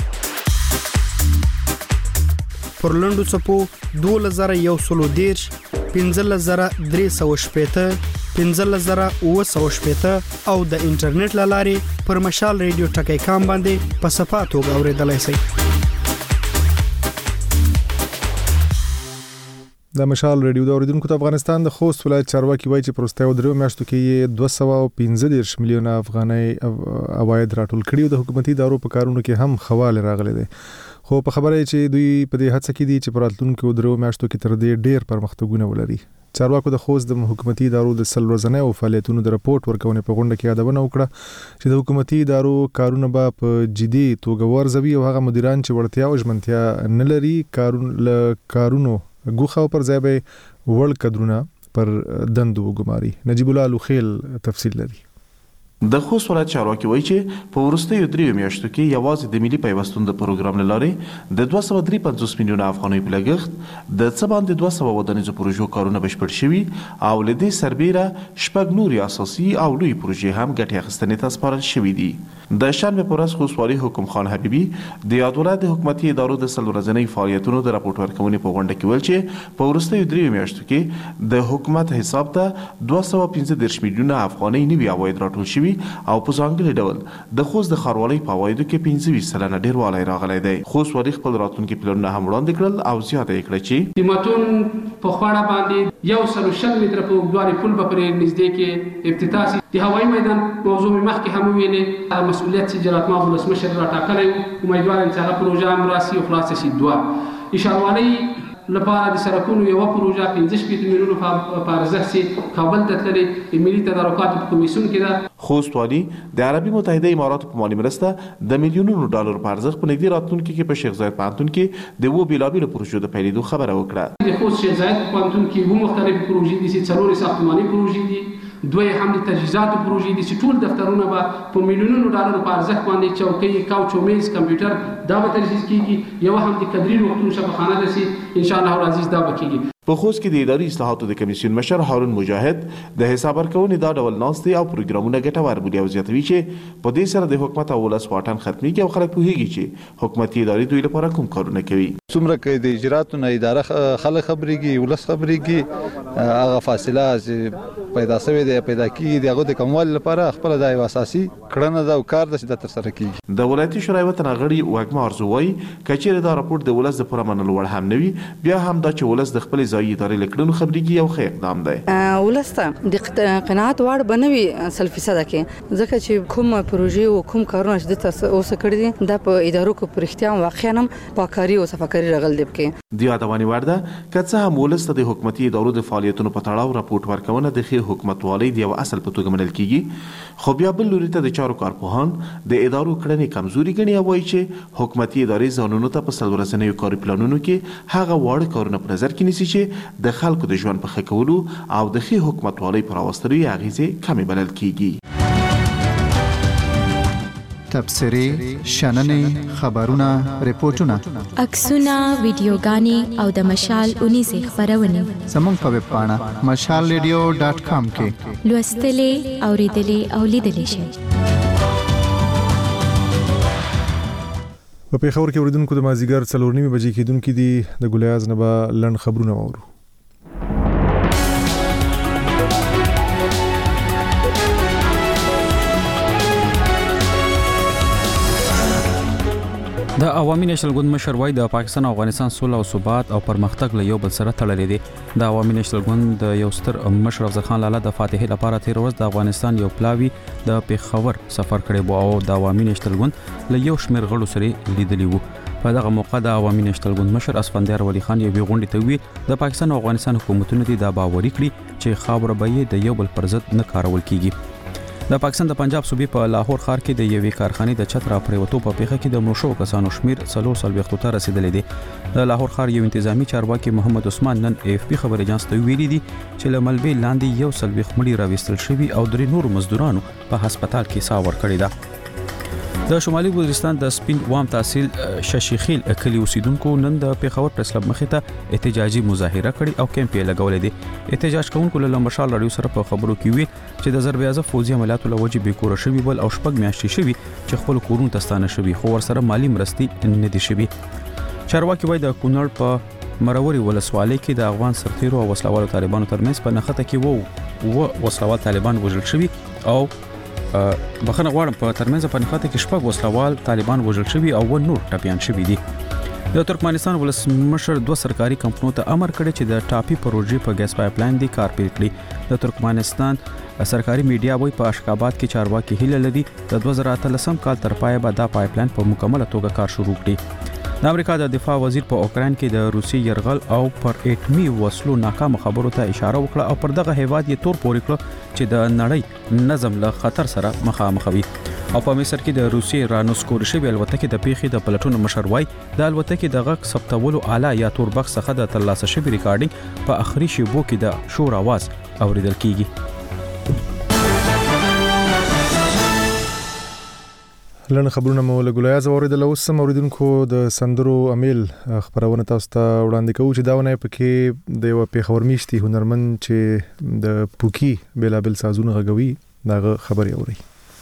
پر لنډو څپو دوه زره یو سل دېرش پنځه زره درې سوه شپېته پنځه زره اووه سوه شپېته او د انټرنیټ له لارې پر مشال ریډیو ټکی کام باندې په صفه توګه اورېدلای شئ. د مشال ریډیو د اوریدونکو ته افغانستان د خوست ولایت چارواکي وایي چې پرستیو درو میاشتو کې دوه سوه پنځه دېرش میلیونه افغانۍ عواید راټول کړي او د حکومتي ادارو په کارونو کې هم خواله راغلي دي. خو په خبره چې دوی په دې هڅه کې دي چې پر راتلونکو درو میاشتو کې تر دې ډېر پرمختګونه ولري. چارواکو د خوست د حکومتي ادارو د سل ورځنۍ او فعالیتونو د راپورټ ورکونې په غونډه کې یادونه وکړه چې د حکومتي ادارو کارونه به په جدي توګه ورزوي او هغه مدیران چې وړتیا او ژمنتیا نه لري کارونه کارونو ګوخه پر ځای به وړ کډرونه پر دندو وګماري. نجیب الله لوخیل تفصیل لري. د خوست ولایت چارواکي وایي چې په وروستیو دریو میاشتو کې یوازې د ملي پیوستون د پروګرام له لارې د دوه سوه درې پنځوس میلیونه افغانۍ په لګښت د څه باندې دوه سوه ودانیزو پروژو کارونه بشپړ شوي او له دې سربیره شپږ نورې اساسي او لوی پروژې هم ګټې اخیستنې ته سپارل شوي دي. د شنبې په ورځ خوست والي حکم خان حبیبي د یاد ولایت د حکومتي ادارو د سل ورځنۍ فعالیتونو د راپورټ ورکونې په غونډه کې ویل چې په وروستیو دریو میاشتو کې د حکومت حساب ته دوه سوه پنځه دېرش میلیونه افغانۍ نوي عواید راټول شوي او په ځانګړي ډول د خوست د ښاروالۍ په عوایدو کې پنځه ویشت سلنه ډېروالی راغلی دی. خوست والي خپل راتلونکي پلانونه هم وړاندې کړل او زیاته یې کړه چې د متون په خواړه باندې یو سل و شل متره په اوږدوالي پل به پرې نږدې کې افتتاح شي. د هوایي میدان موضوع مې مخکې هم وویلې مسؤلیت چې جلالت مآب ولسمشر راټاکلی و امیدوار یم چې هغه پروژه هم راسي او خلاصه شي. دوه د ښاروالۍ لپاره د سړکونو یوه پروژه پنځه شپېته میلیونو په ارزښت چې کابل ته تللې د ملي تدارکاتو په کمیسیون کې ده. خوست والي د عربي متحده اماراتو په مالي مرسته د میلیونونو ډالر په ارزښت په نږدې راتلونکي کې په شیخ زاید پوهنتون کې د اووه بېلابېلو پروژو د پیلېدو خبره وکړه. د خوست شیخ زاید پوهنتون کې اووه مختلفې پروژې دي چې څلور ساختماني پروژې دي، دوی هم د تجهیزاتو پروژې دي چې ټول دفترونه به په میلیونونو ډالرو په ارزښت باندې چوکۍ، کوچ او میز، کمپیوټر دا به تجهیز کیږي. یو هم د کدري روغتون شفاخانه ده چې ان شاء الله العزیز دا به کیږي. په خوست کې د اداري اصلاحاتو د کمیسیون مشر هارون مجاهد د حساب ورکونې دا ډول ناستې او پروګرامونه ګټور بولي او زیاتوي چې په دې سره د حکومت او ولس واټن ختمېږي او خلک پوهېږي چې حکومتي ادارې دوی لپاره کوم کارونه کوي. څومره کې د اجراتو نه اداره خلک خبرېږي، ولس خبرېږي، هغه فاصله چې پیدا شوې ده پیدا کیږي د هغه د کموالي لپاره خپل د اساسي کړنه ده او کار ده چې د ترسره کیږي. د ولایتي شورای وطن غړي وګما ارزو وایي کچېره دا راپور د ولس د پوره منلو وړ هم نه وي بیا هم دا چې ولس د خپل ځایي ادارې لکړنو خبرېږي او ښه اقدام دی. ولس ته د قناعت وړ بنوي سل فیصده کې ځکه چې کوم پروژې او کوم کارونه چې د اوسه کړی دي دا په ادارو کې پر اختیار واقعا هم پاکاري او صفاکاري راغل دی کې د یادونې وړ ده که څه هم ولس ته د حکومتي ادارو د فعالیتونو په تړاو راپورټ ورکونه د ښې حکومتوالۍ د یو اصل په توګه منل کیږي، خو بیا بل لوري ته د چارو کارپوهان د ادارو کړنې کمزوري ګڼي او وایي چې حکومتي ادارې ځانونو ته په څلور ورځنیو کاري پلانونو کې هغه واړه کارونه په نظر کې نیسي چې د خلکو د ژوند په ښه کولو او د ښې حکومتوالۍ په راوستلو یې اغېزې کمې بلل کیږي. تبصرې، شننې، خبرونه، ریپورتونه، عکسونه، ویډیوګانې او د مشال اونیزې خبرونه زموږ په ویب پاڼه مشال ریډیو ډاټ کام کې لوستلې، اوریدلې او لیدلې شئ. په پیښور کې اوریدونکو د مازیګر څلور نیمې بجې کېدونکې دي د ګلیاز نه به لنډ خبرونه واورو. د عوامي نېشنل ګوند مشر وای د پاکستان او افغانستان سوله او ثبات او پرمختګ له یو بل سره تړلې دي. د عوامي نېشنل ګوند د یو ستر مشر افضل خان لالا د فاتحې لپاره تیر ورځ د افغانستان یو پلاوی د پیښور سفر کړی وو او د عوامي نېشنل ګوند له یو شمېر غړو سره لیدلی وو. په دغه موقع د عوامي نېشنل ګوند مشر اسفندیار ولی خان یو غونډه ته وی د پاکستان او افغانستان حکومتونو دي د باوري کړی چې خاور به د یو بل پر ضد نه کارول کیږي. د پاکستان د پنجاب صوبې په لاهور ښار کې د یوې کارخانې د چترا پریوتو په پیښه کې د مړو کسانو شمیر څلور سلويختو ته رسیدلی دی. د لاهور ښار یو انتظامی چارواکي محمد عثمان نن اف پی خبري اجانس ته ویلي دي چې له ملبې لاندې یو سلويخ مړي راوستل شوی او درې نور مزدورانو په هسپتال کې ساور کړی ده. د شمالي وزیرستان د سپین وام تحصیل ششیخیل کلی اوسیدونکو نن د پیښور پریس کلب مخې ته احتجاجي مظاهره کړې او کیمپ یې لګولې دي. احتجاج کوونکو له مشال رادیو سره په خبرو کې وی چې د ضرب اعظم فوجي عملیاتو له وجې بیکور شوی بل او شپږ میاشتې شوی چې خپل کورونو ته ستانه شوی خو ورسره مالی مرستې نه دي شوی. چارواکي وای د کونړ په مروري ولسوالۍ کې د افغان سرتیرو او وسلوالو طالبانو ترمنځ په نښته کې وو و وسلوال طالبان وژل شوی او بخنه غواړم په ترمنځ په نښته کې شپږ وسلوال طالبان وژل شوی او و نور ټپيان شوی دي. د ترکمنستان ولسمشر دوه سرکاري کمپنیو ته امر کړی چې د ټاپي پروژې په ګیس پایپ لاین دی کار پیل کړي. د ترکمنستان سرکاري میډیا وایي په اشخاباد کې چارواکي هیله لري د دوه زره اتلسم کال تر پایه به دا پایپ لاین په مکمله توګه کار شروع کړي. د امریکا د دفاع وزیر په اوکران کې د روسي يرغل او پر اټمي وسلو ناکام خبرو ته اشاره وکړه او پر دغه هیواد یې تور پورې کړ چې د نړۍ نظم له خطر سره مخامخ وي. او په مصر کې د روسي رانوسکور شوی الوتکې د پیښې د پلټون مشر وای د الوتکې د غږ ثبتولو آله یا تور بکس څخه د ترلاسه شوی ریکارډینګ په اخري شیبو کې د شور आवाज اوریدل کیږي. لن خبرونه مو له ګولیا زوریدل اوس موریدونکو د سندرو امیل خبرونه تاسو ته وړاندې کوو چې داونه پکې د یو پیښور میشتي هنرمند چې د پوکی بلابل سازونه غوي دغه خبري اوري.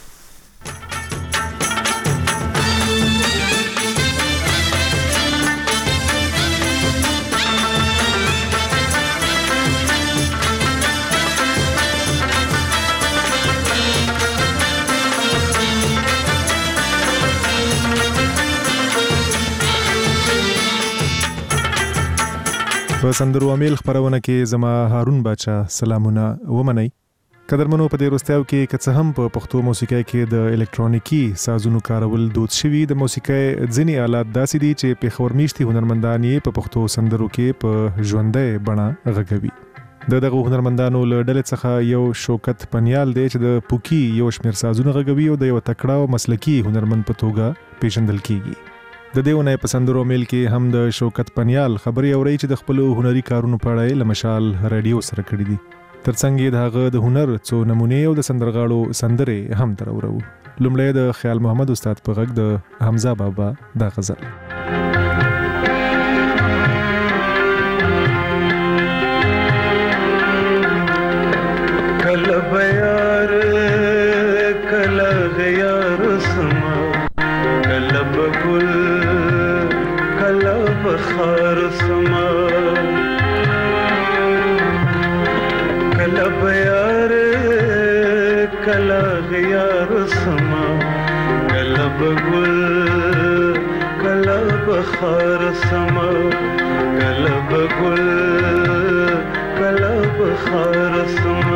په سندرو امیل خبرونه کې زما هارون بچا سلامونه ومنئ. قدرمنو په دې وروستیو کې که څه هم په پښتو موسیقۍ کې د الکترونیکي سازونو کارول دود شوي د موسیقۍ ځینې آلات داسې دي چې پیښور میشتي هنرمندان یې په پښتو سندرو کې په ژوندۍ بڼه غږوي. د دغه هنرمندانو له ډلې څخه یو شوکت پنیال دی چې د پوکی یو شمېر سازونه غږوي او د یو تکړه او مسلکي هنرمند په توګه پیژندل کیږي. د دیونه په سندرو میل کې هم د شوکت پنیال خبري اوري چې د خپل هنري کارونو په اړه له مشال رادیو سره کړی دي. ترڅنګ د هغه د هنر څو نمونه او د سندرغاړو سندره هم تر اورو. لومړی د خیال محمد استاد په غږ د حمزه بابا د غزل. کله بیار کله غیار سما کله بګل بخار سما کلا بیار کلا غیار سما کلا بگل کلا بخار سما کلا بگل کلا بخار سما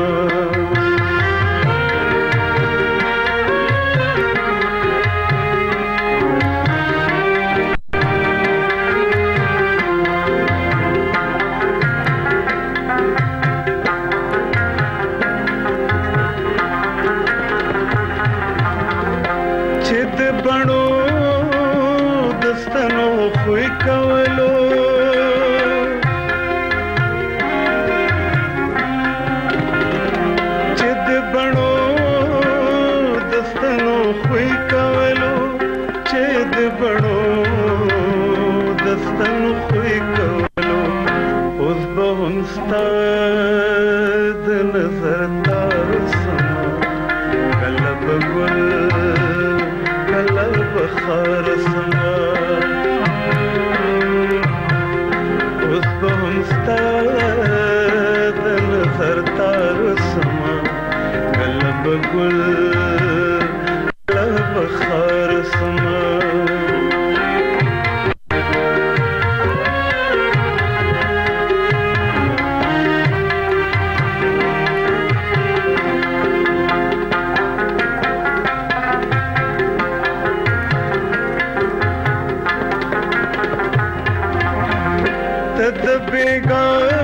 बेगा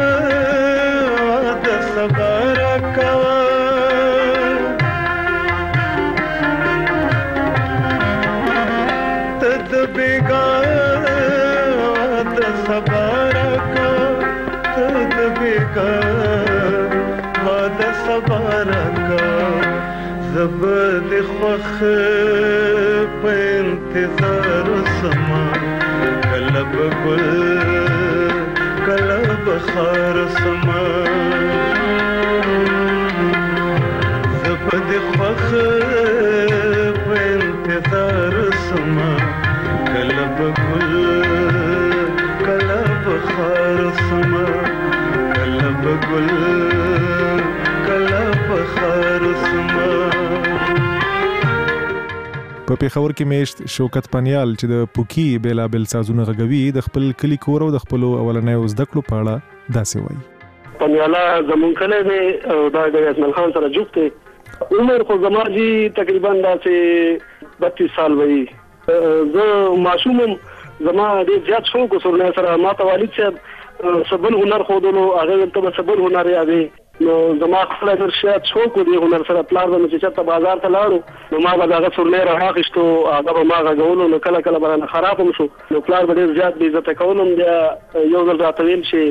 द सबारा का तद बेगा द सबारा का तद बेगा द सबारा का जबद ख्वख पे इंतजार समा कलब गुल कलब खार समा जबद ख्वख पे इंतजार समा कलब गुल कलब खार समा कलब गुल कलब खार समा په پیښور کې میشت شوکت پنیال چې د پوکی بیلا بل سازونه غوي د خپل کلی کور او د خپل اولنۍ زده کړو په اړه داسې وایي. پنیالا زمون کله دی او دا د اسماعیل خان سره جوړته عمر خو زما جی تقریبا داسې بتیس سال وایي. زه معصوم زما ډیر زیات شوق وسره سره ما ته والد صاحب سبل هنر خودلو هغه ته سبل هنر یادي نو زما خپل درشات شوق دی هنر سره پلار د چې بازار ته لاړو نو ما به هغه سورلې راغښتو هغه به ما غوولو نو کله کله برانه خراب هم شو نو پلار به ډیر زیات عزت کوم بیا یو ځل راته ویل شي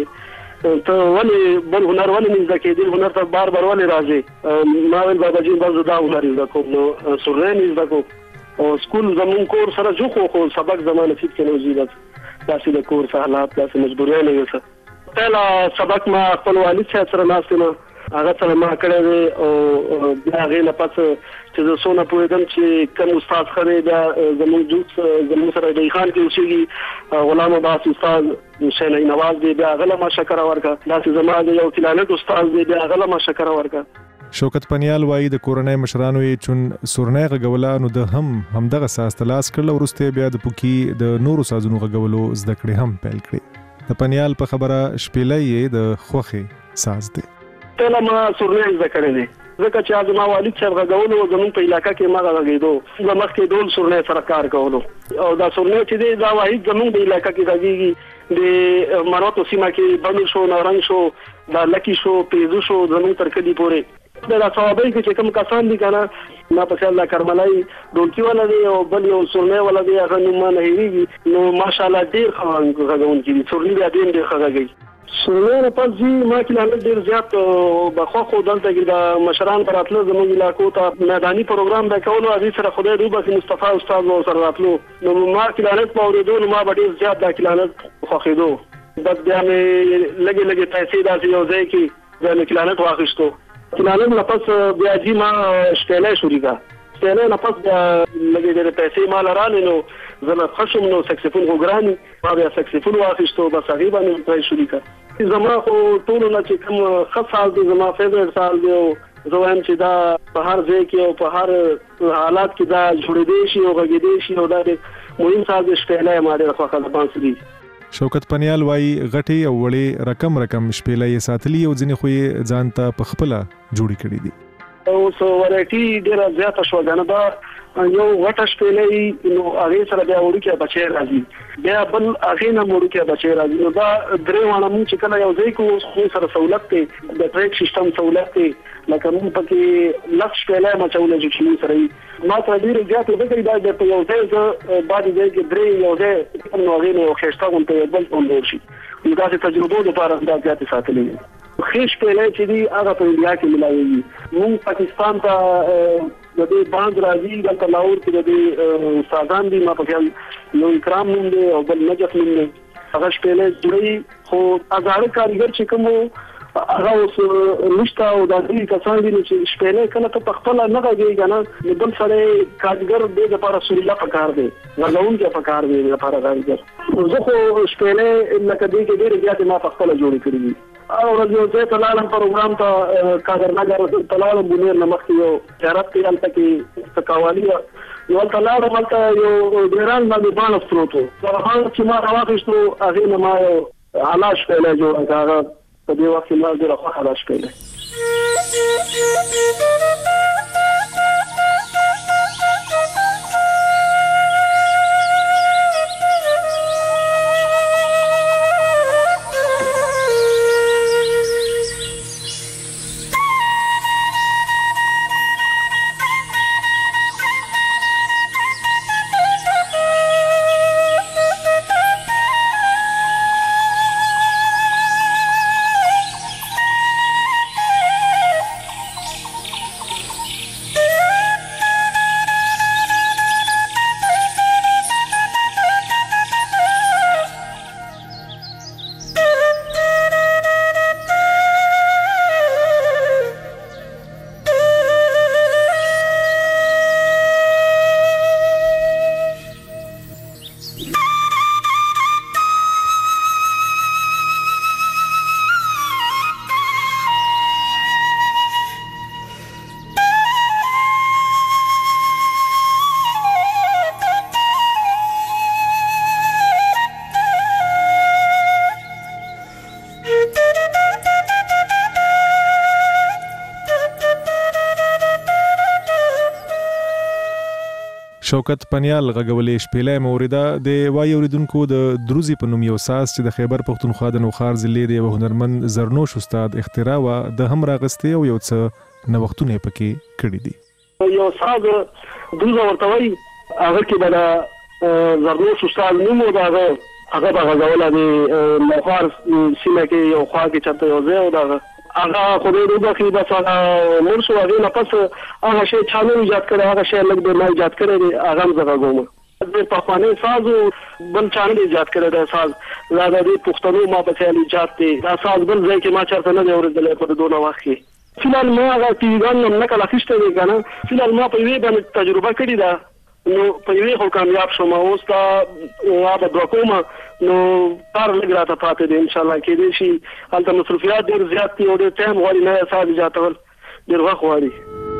ته ولې بل هنر ولې نه زده کېدل هنر ته بار بار ولې راځي ما ویل بابا جی بس دا هنر زده کوم نو سورلې نه زده کوم او سکول زمون کور سره جو خو سبق زمانه فیت کې نو زیات داسې د کور سره حالات داسې مجبورې نه وسه پهلا سبق ما خپل والد صاحب سره ناستم هغه سره ما کړی او بیا غي نه پات چې زه سونه پوهیدم چې کوم استاد خره دا زموږ جوت زموږ سره د خان کې اوسېږي غلام عباس استاد حسین نواز دی بیا غله ما شکر ورکا داسې زموږ یو تلانت استاد دی بیا غله ما شکر ورکا. شوکت پنیال وایي د کورنۍ مشرانو یې چون سورنۍ غولا نو د هم همدغه ساز تلاش کړل ورسته بیا د پوکی د نورو سازونو غوولو زده کړې هم پیل کړې. د پنیال په خبره شپېلې د خوخه ساز دی. ټول ما سورنۍ زده کړې دي ځکه چې از ما والد صاحب غوولو زمون په علاقې کې ما غږیدو زه مخکې ډول سورنۍ سره کار کولو او دا سورنۍ چې دی دا واحد زمون د علاقې کې غږیږي د مروتو سیمه کې بندر شو نارنج شو دا لکی شو پیزو شو زمون تر کدي پورې دا صحابه کې چې کوم کسان دي کنه ما په خیال الله کرملای ډولکی ولا دی او بل یو سورنۍ ولا دی هغه نو ما نه هیږي نو ماشاءالله ډیر غږون کې سورنۍ بیا ډیر ډیر غږیږي سورنۍ په ځي ما کې لاندې ډیر زیات بخو خو دلته کې د مشران پراتله زموږ علاقو ته میداني پروګرام د کولو ازي سره خدای دوی بس مصطفی استاد و سره راتلو نو ما کې لاندې په ورېدو نو ما ډیر زیات د کلانت خوخېدو بس بیا مې لګي لګي پیسې داسې یو ځای کې د کلانت واخیستو کلانت نه پس بیا جی ما شتلې شوري کا شتلې نه پس لګي د پیسې مال رانه نو زما خشم نو سکسفون وګراني ما بیا سکسفون واخیستو بس هغه باندې پرې شوري کا زما خو ټول نه چې کوم خاص حال دي زما فیوریټ سال دی او زه وایم چې دا په هر ځای کې او په هر حالات کې دا جوړېدي شي او غږېدي شي او دا مهم ساز شپېلې ما ډېر خوښه ده بانسري. شوکت پنیال وایي غټي او وړي رقم رقم شپېلې ساتلي او ځنې خو ځان ته په خپل جوړی کړی دي. او سو ورټي ډېر زیات شو غنه دا یو غټ شپېلې نو هغه سره بیا وړي بچي راځي بیا بل هغه نه وړي بچي راځي نو دا درې وانه مو چې کله یو ځای کو خو سره سہولت ته د ټریک سیستم سہولت ته لکه موږ پکې لږ شپېلې مچولې چې سره ما ته ډېر زیات وګړي دا د یو ځای ته باندې ځای کې درې یو ځای نو هغه نو خېشته غونډه بل کوم شي دا د تجربو لپاره دا زیات ساتلې خېش پهلې چې دی هغه په انډیا کې ملایي موږ پاکستان ته د دې باند راځي د لاهور کې د دې استادان دي ما په خیال نو اکرام نوم دی او بل نجف نوم دی هغه پهلې جوړي خو هزار کارګر چې کوم هغه اوس نشته او د دې کسان دي چې پهلې کله ته خپل نه غږی کنه بل سره کارګر دې لپاره سوريلا پکار دی غلون کې پکار دی لپاره کارګر زه خو پهلې لکه دې کې ډېر زیات ما خپل جوړی کړی او راځو چې تلالم پروګرام ته کاغرنګر تلالم بنیر نمخ یو زیارت کې انت کې تکوالی یو تلالم انت یو ډیران باندې باندې ستروتو هغه چې ما راوښتو هغه نه ما علاج کړل جوړ هغه په دې وخت کې ما ډیر ښه علاج کړل. شوکت پنیال غږولې شپېلې موریده د وای اوریدونکو د دروزي په نوم یو ساز چې د خیبر پختونخوا د نوخار ضلع دی و هنرمند زرنوش استاد اختراع و د هم راغستې او یو څه نوښتونه پکې کړی دي. یو ساز دروزه ورته وای هغه کې بل زرنوش استاد نوم و دا هغه به غزوله د نوخار سیمه کې یو خوا کې چرته یو ځای و دا هغه خدای دې بخي بس هغه مرسو هغه نه پس هغه شی چانو ایجاد کړی هغه شی لږ د ما ایجاد کړی دی هغه زغه کوم د پخوانی ساز بل چانو ایجاد کړی دی ساز لا د پښتنو ما په ځای ایجاد دی دا ساز بل ځای کې ما چرته نه اورېدل په دوه وخت کې فلال ما هغه تیګان نه کله خښته دی کنه فلال ما په وی باندې تجربه کړې ده نو په یوه خو کامیاب شوم اوس تا هغه د کومه نو تر لګ راته پاتې دي ان شاء الله کې دي شي البته مصرفيات ډیر زیات دي او د ټایم غوړي نه حساب جاتول ډیر وخت غوړي.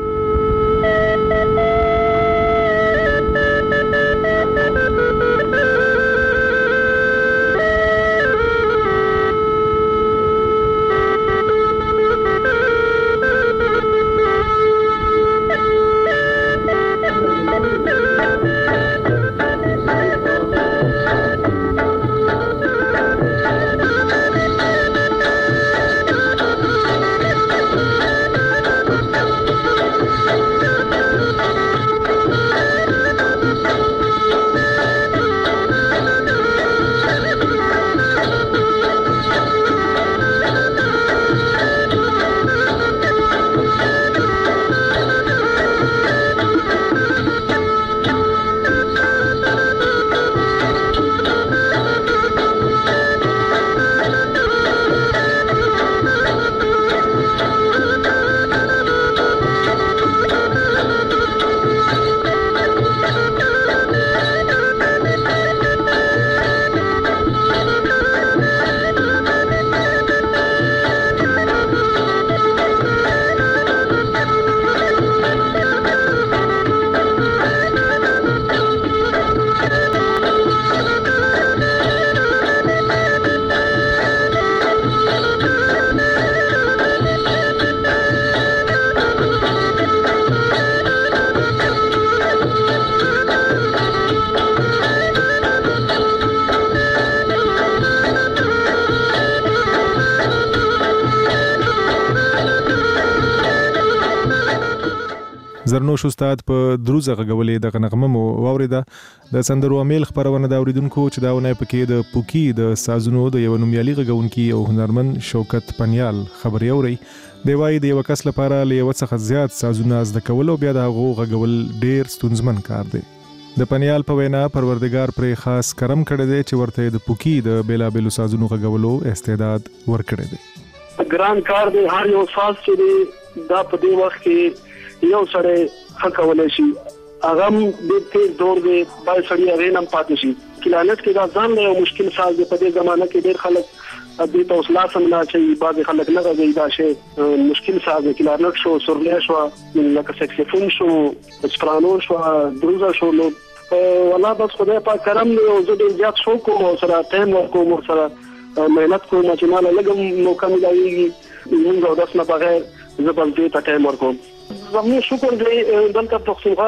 زرنوش استاد په دروزه غږولې د غنغمه مو واوریده د سندرو امیل خبرونه د اوریدونکو چې داونه پکې د پوکی د سازونو د یو نومیالي غږونکي او هنرمند شوکت پنیال خبري اوري دی وای د یو کس لپاره له یو څخه زیات سازونه زده کول او بیا د هغه غږول ډیر ستونزمن کار دی. د پنیال په وینا پروردگار پر خاص کرم کړی دی چې ورته د پوکی د بیلا بیلو سازونو غږولو استعداد ورکړی دی. ګران کار دی هر یو ساز چې دی دا په دې وخت کې یو سره حقولې شي هغه د تیز دور دی بای سړی هغه نم پاتې شي کلانت کې دا ځان له مشکل ساز دی په دې زمانه کې ډېر خلک دې توسلا سم نه چي بعض خلک نه غږی دا شی مشکل ساز دی کلانت شو سورلیا شو لکه سکسفون شو سپرانو شو دروزه شو نو والله بس خدای پاک کرم دی او زه ډېر زیات شو کوم او سره ټایم ورکوم او سره مهنت کوم چې مال لګم موقع ملایږي موږ او داس نه بغیر زه بل دې ته ټایم ورکوم. زموږ شکر دی دلته پښتونخوا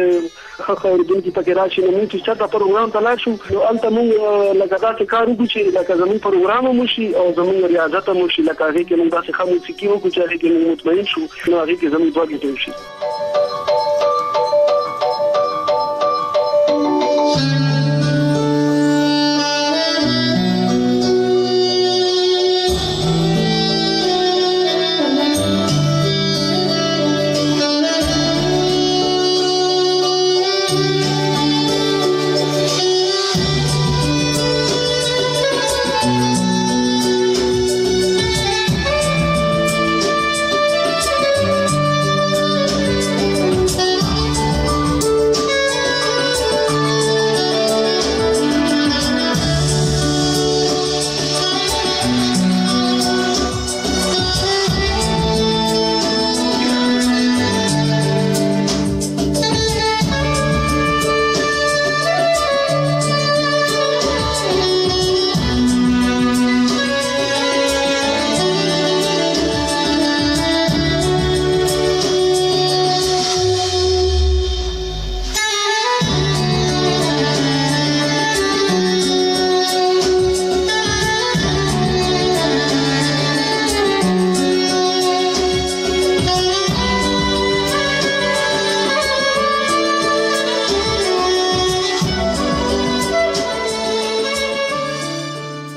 کې خخ اوریدونکو پکې راشي نو موږ چې دا پروګرام ته لاړ شو نو البته موږ لکه دا چې کار وکړو چې لکه زموږ پروګرام مو شي او زموږ ریاضت مو شي لکه هغه کې موږ داسې خمو سکی وکړو چې هغه کې موږ مطمئن شو نو هغه کې زموږ دوه ګټې شي.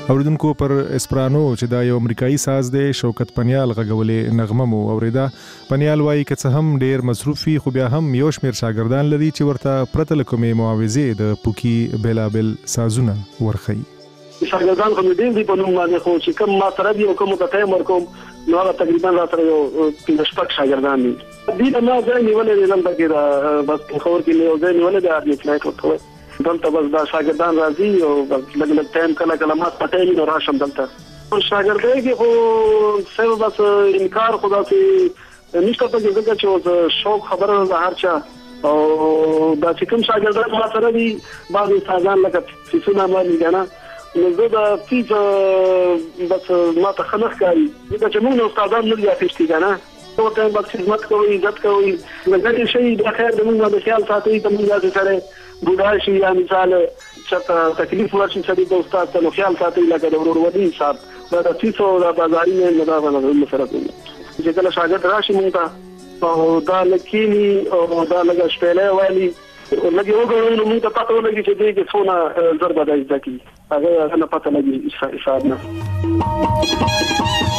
اوریدونکو پر اسپرانو چې دا یو امریکایي ساز دی شوکت پنیال غږولې نغمه مو اوریدا. پنیال وایي که څه هم ډیر مصروف وي خو بیا هم یو شمېر شاګردان لري چې ورته پرته له کومې معاوضې د پوکي بېلابېل سازونه ورښیي. شاګردان خو ډیر دي په نوم باندې خو چې کوم ما سره دي او کوم ته ټایم ورکوم نو هغه تقریبا را سره یو پنځه شپږ شاګردان دي. دې نه ځای نیولې دي نن پکې دا بس خبر کې یو ځای نیولې ده ارني فلایټ ورته دلته بس دا شاګردان راځي او لږ لږ ټایم کله کله ما پټې نه راشم دلته. شاګردای کې خو څه بس انکار خدا سي نشته په ځکه چې شوق خبره ده هر چا او دا چې کوم شاګردان ما سره دي بعض استادان لکه فیسونه مالي کنه نو زه دا فیس بس ما ته خنخ کوي دا چې موږ استادان نه دي اخیستي کنه نو ته بس خدمت کوي عزت کوي لکه شي د خیر د موږ د خیال ساتي ته موږ سره بوډا شي یا مثال چې تکلیف ورشي چې د استاد ته خیال ساتي لکه د ورورولي صاحب دا د فیسو د بازاري نه دا باندې سره کوي چې کله شاګرد راشي موږ ته او دا لکینی او دا لږ شپېلې والی لږ یو غوړو موږ ته پاتې ولګي چې دې کې څونه ضربه ده ځکه هغه نه پاتې لګي حساب نه.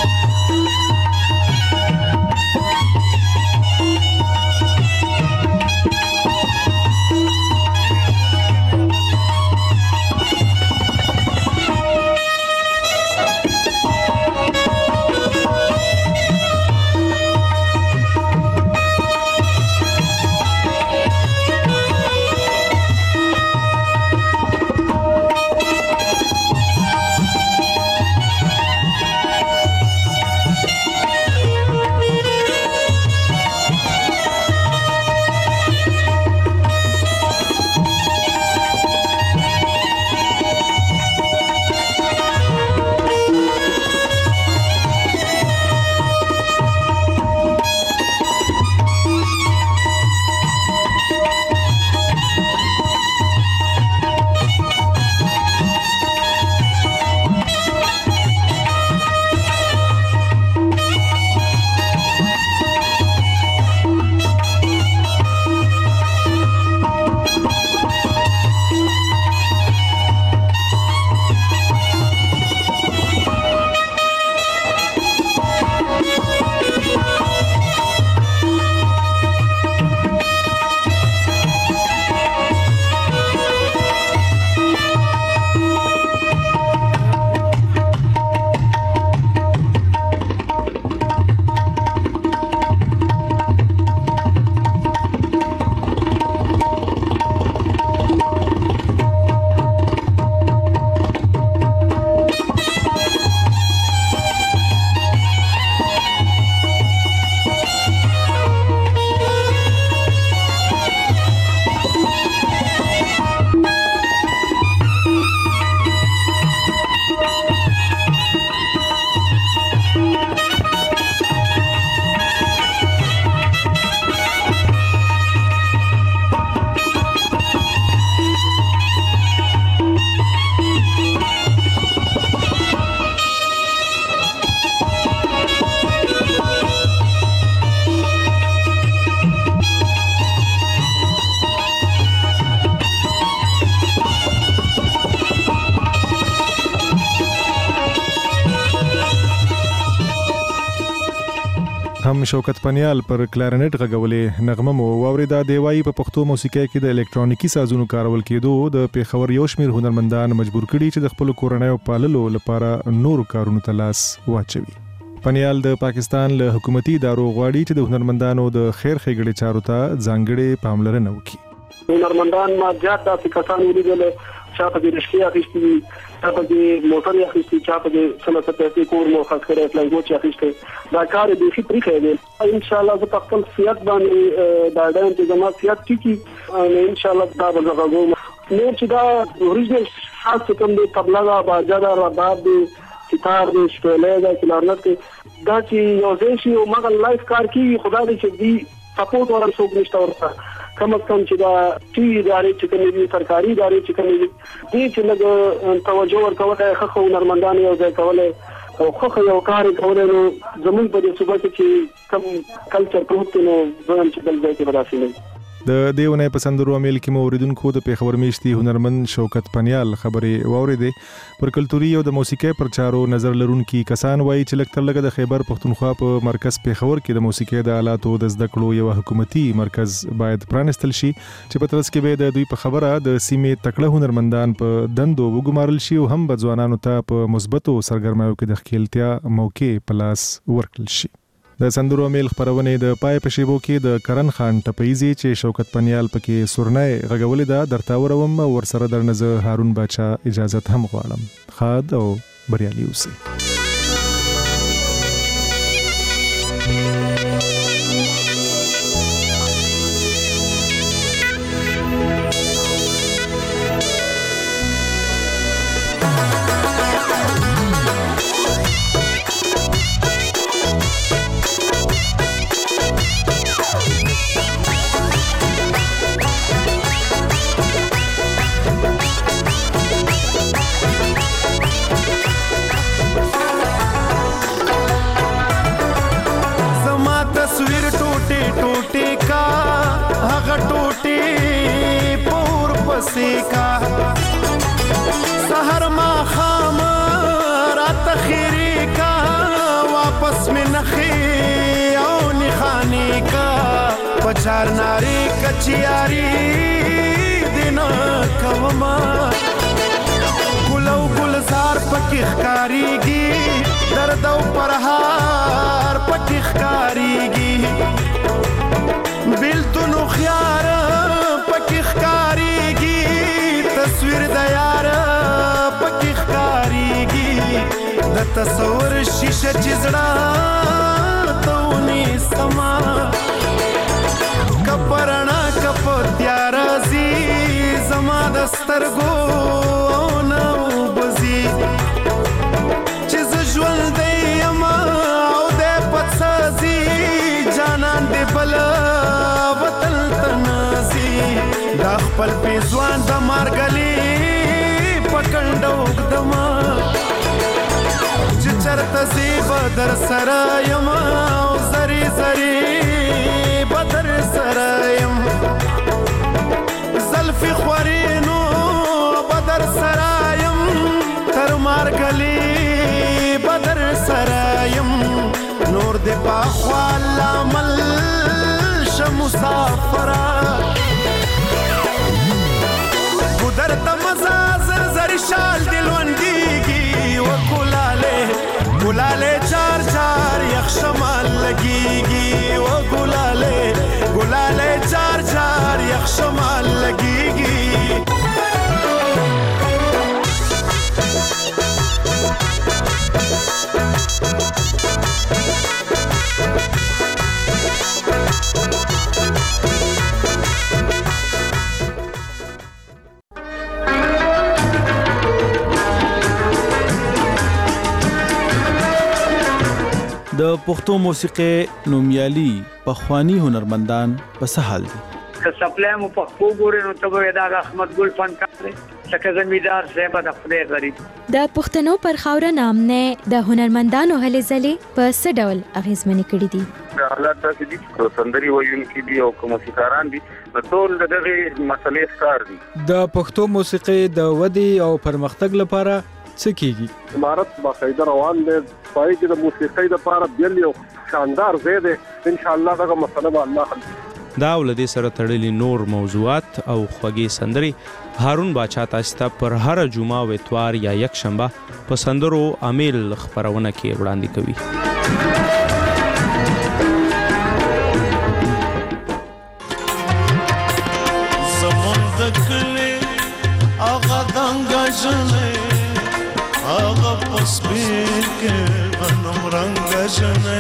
هم شوکت پنیال پر کلارنټ غږولې نغمه مو واوریدا. دیوای په پښتو موسیقۍ کې د الکترونیکی سازونو کارول کېدو د پیښور یو شمیر هنرمندان مجبور کړي چې د خپل کورنۍ پاللو لپاره نور کارونو ته لاس واچوي. پنیال د پاکستان له حکومتي ادارو غواړي چې د هنرمندانو د خیر ښېګړې چارو ته ځانګړې پاملرنه وکړي. هنرمندان ما زیات داسې کسان ولیدل چا په دې رښتیا اخیستي چا په دې موټر اخیستي چا په دې څلور پیسې کور مو خاص کړی فلای موچ اخیستي دا کار به شي پرې دی. ان شاء الله زه په خپل سیاست باندې دا ډایم چې زما سیاست کیږي ان شاء الله دا به زغوم نو چې دا اوریجنل خاص کوم دی تبلا باجا دا رباب دی ستار دی شپېلې دا کلارنټ دا چې یو ځای شي او مګر لایف کار کوي خدا دې چې دی سپورټ ورته څوک نشته ورته کم از کم چې دا ټي ادارې چې کومې دي سرکاري ادارې چې کومې دي دې چې لږ توجه ورکوي خو هنرمندان یو ځای کولای او خو یو کار کولای نو زموږ په دې صوبه کې کم کلچر پروت نو ځان چې بل ځای کې بداسي نه د دیونه پسندرو امیل کې موریدونکو د پیښور میشتي هنرمند شوکت پنیال خبرې واوریدې پر کلتوري او د موسیقي پرچارو نظر لرونکي کسان وایي چې لکتر لګه د خیبر پښتونخوا په مرکز پیښور کې د موسیقي د آلاتو د زده کړو یو حکومتي مرکز باید پرانستل شي چې په ترڅ کې به د دوی په خبره د سیمې تکړه هنرمندان په دندو وګمارل شي او هم ځوانانو ته په مثبتو سرګرمیو کې د ښکیلتیا موقع په لاس ورکړل شي. د سندرو میل خبرونه د پای په شیبو کې د کرن خان ټپیزي چې شوکت پنیال پکې سورنۍ غږولې ده درته وروم ورسره درنزه هارون باچا اجازه هم غواړم. خاد او بریالي اوسئ. सहर मा खाम रात खीरी का वापस में नखी ओ निखानी का पचार नारी कचियारी दिन कवमा गुलौ गुलजार पकिखकारीगी दर्दौ परहार पकिखकारीगी बिल तुनु खयार पकिखकारीगी तस्वीर दयार पकिखकारीगी द तस्वर शीशे चिजड़ा तौनी समा कपरना कपोत्यारजी जमा दस्तरगो नौ बजी चिज ज्वल दे यमा ओ दे पत्साजी जानन दे बला वतन तनाजी दाख पल पे जवान द मारगली पकंडो दमा चरत सी बदर सरायम जरी जरी बदर सरायम जल्फी ख्वरीनो बदर सरायम तर मारगली बदर सरायम नूर दे पाख्वाला मल शमुसाफरा गुदर तमजा जर शाल दिलवंदीगी व गुलाले गुलाले चार चार यक्षमाल लगेगी वो गुलाले गुलाले चार चार यक्षमाल लगेगी د پښتو موسیقي نومیالي پخوانی هنرمندان په سهال دي که سپلای مو په خو ګورې نو ته به دا احمد ګل فنکار دی څنګه زمیدار صاحب د خپل غریب د پښتنو پر خاور نام نه د هنرمندانو هلې ځلې په څه ډول اغیزمنې کړې دي حالات داسې دي چې سندري وایونکي دي او موسیقاران دي ټول دغه مسلې ښکار دي د پښتو موسیقي د ودی او پرمختګ لپاره څه کیږي امارت باقاعده روان دي پای کې د موسیقۍ لپاره بیل یو شاندار ځای دی ان شاء الله دغه مسله به الله حل دا ولدي سره تړلي نور موضوعات او خوږی سندري هارون باچا تاسو ته پر هر جمعه او اتوار یا یک شنبه په سندرو امیل خبرونه کې وړاندې کوي. آغا پسبیر کے غنم رنگ جنے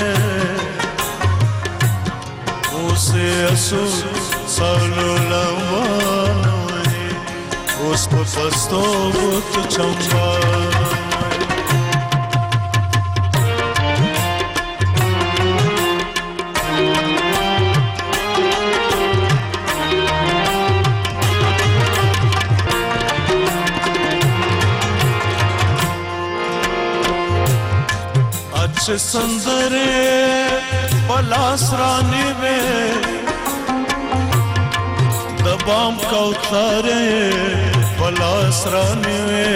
اسے اسو سالو لمبانی اس پا پستو بوت چمبانی अच्छे संदरे पलास रानी में بام کوثره پلاس رانوي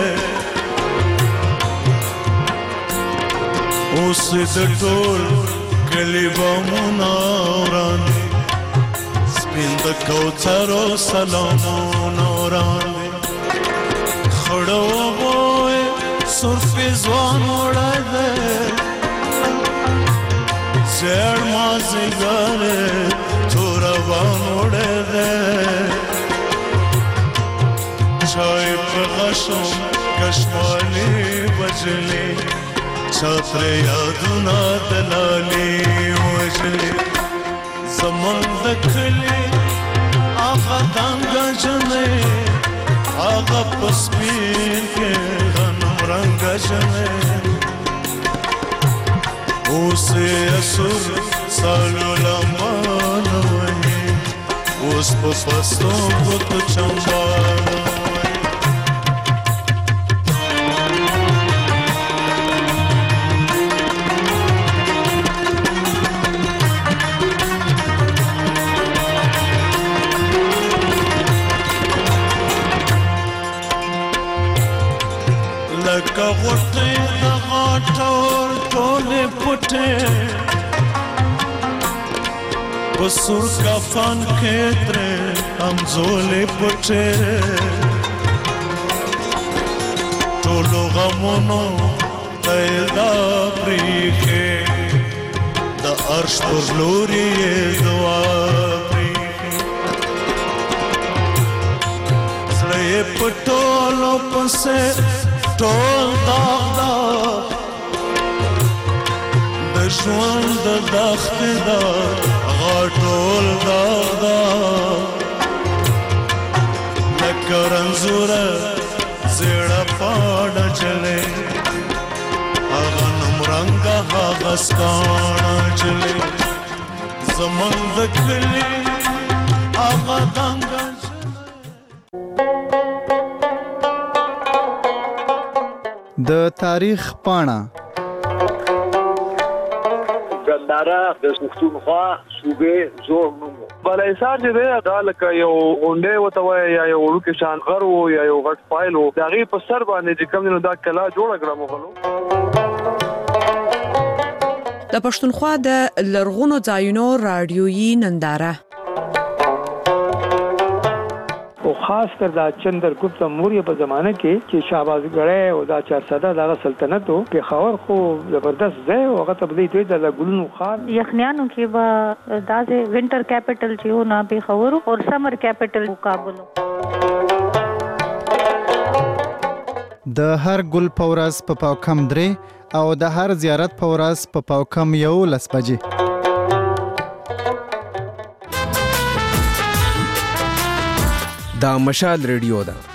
اوس د ټول کلی بامونه وران سپین د کوثرو سلامونه وران خړو وای سرف ځوان وړه ده زړ مازیګر تور وان وړه ده چای په غشم کشمالي بجلي چتر یادونه دلالي وجلي زمن د کلی آغا دنګا جنې آغا پسپین کې غنم رنګ جنې اوس اسور سالو لمان وې اوس په پستو بوت چمبار لکه غوټې د غاټور ټولې پټې په سور کفن کې ترې همزولې پټې ټولو غمونو ته یې دا پرېښې د عرش پر لوري یې دعا پرېښې زړه یې په ټولو پسې ټول داغ داغ د ژوند د دښتې دا غاټول داغ داغ لکه رنځوره زیړه پاڼه چلې هغه نومرنګه هغه سکاڼه چلې زمونږ د کلي هغه دنګه د تاریخ پاڼه ګنداره د پښتونخوا صوبې زوړ نوم بلایسار چې دی دا لکه یو غونډې وته وای یا یو وړوکی شان غر و یا یو غټ فایل و د هغې په سر باندې چې کوم دی نو دا کلا جوړه کړه مغلو د پښتونخوا د لرغونو ځایونو راډیویي ننداره او خاص کر دا چندرګپت موریا په زمانه کې چې شهبازګړی او دا چارسده دغه سلطنت او پېښور خو زبردست ځای او هغه ته بدلی دوی د ګلونو خار یخنیانو کې به داسې وینټر کیپټل چې و نه پېښور او سمر کیپټل کابل د هر ګل په ورځ په پاو کم درې او د هر زیارت په ورځ په پاو کم یو لس بجې دا مشال ریډیو ده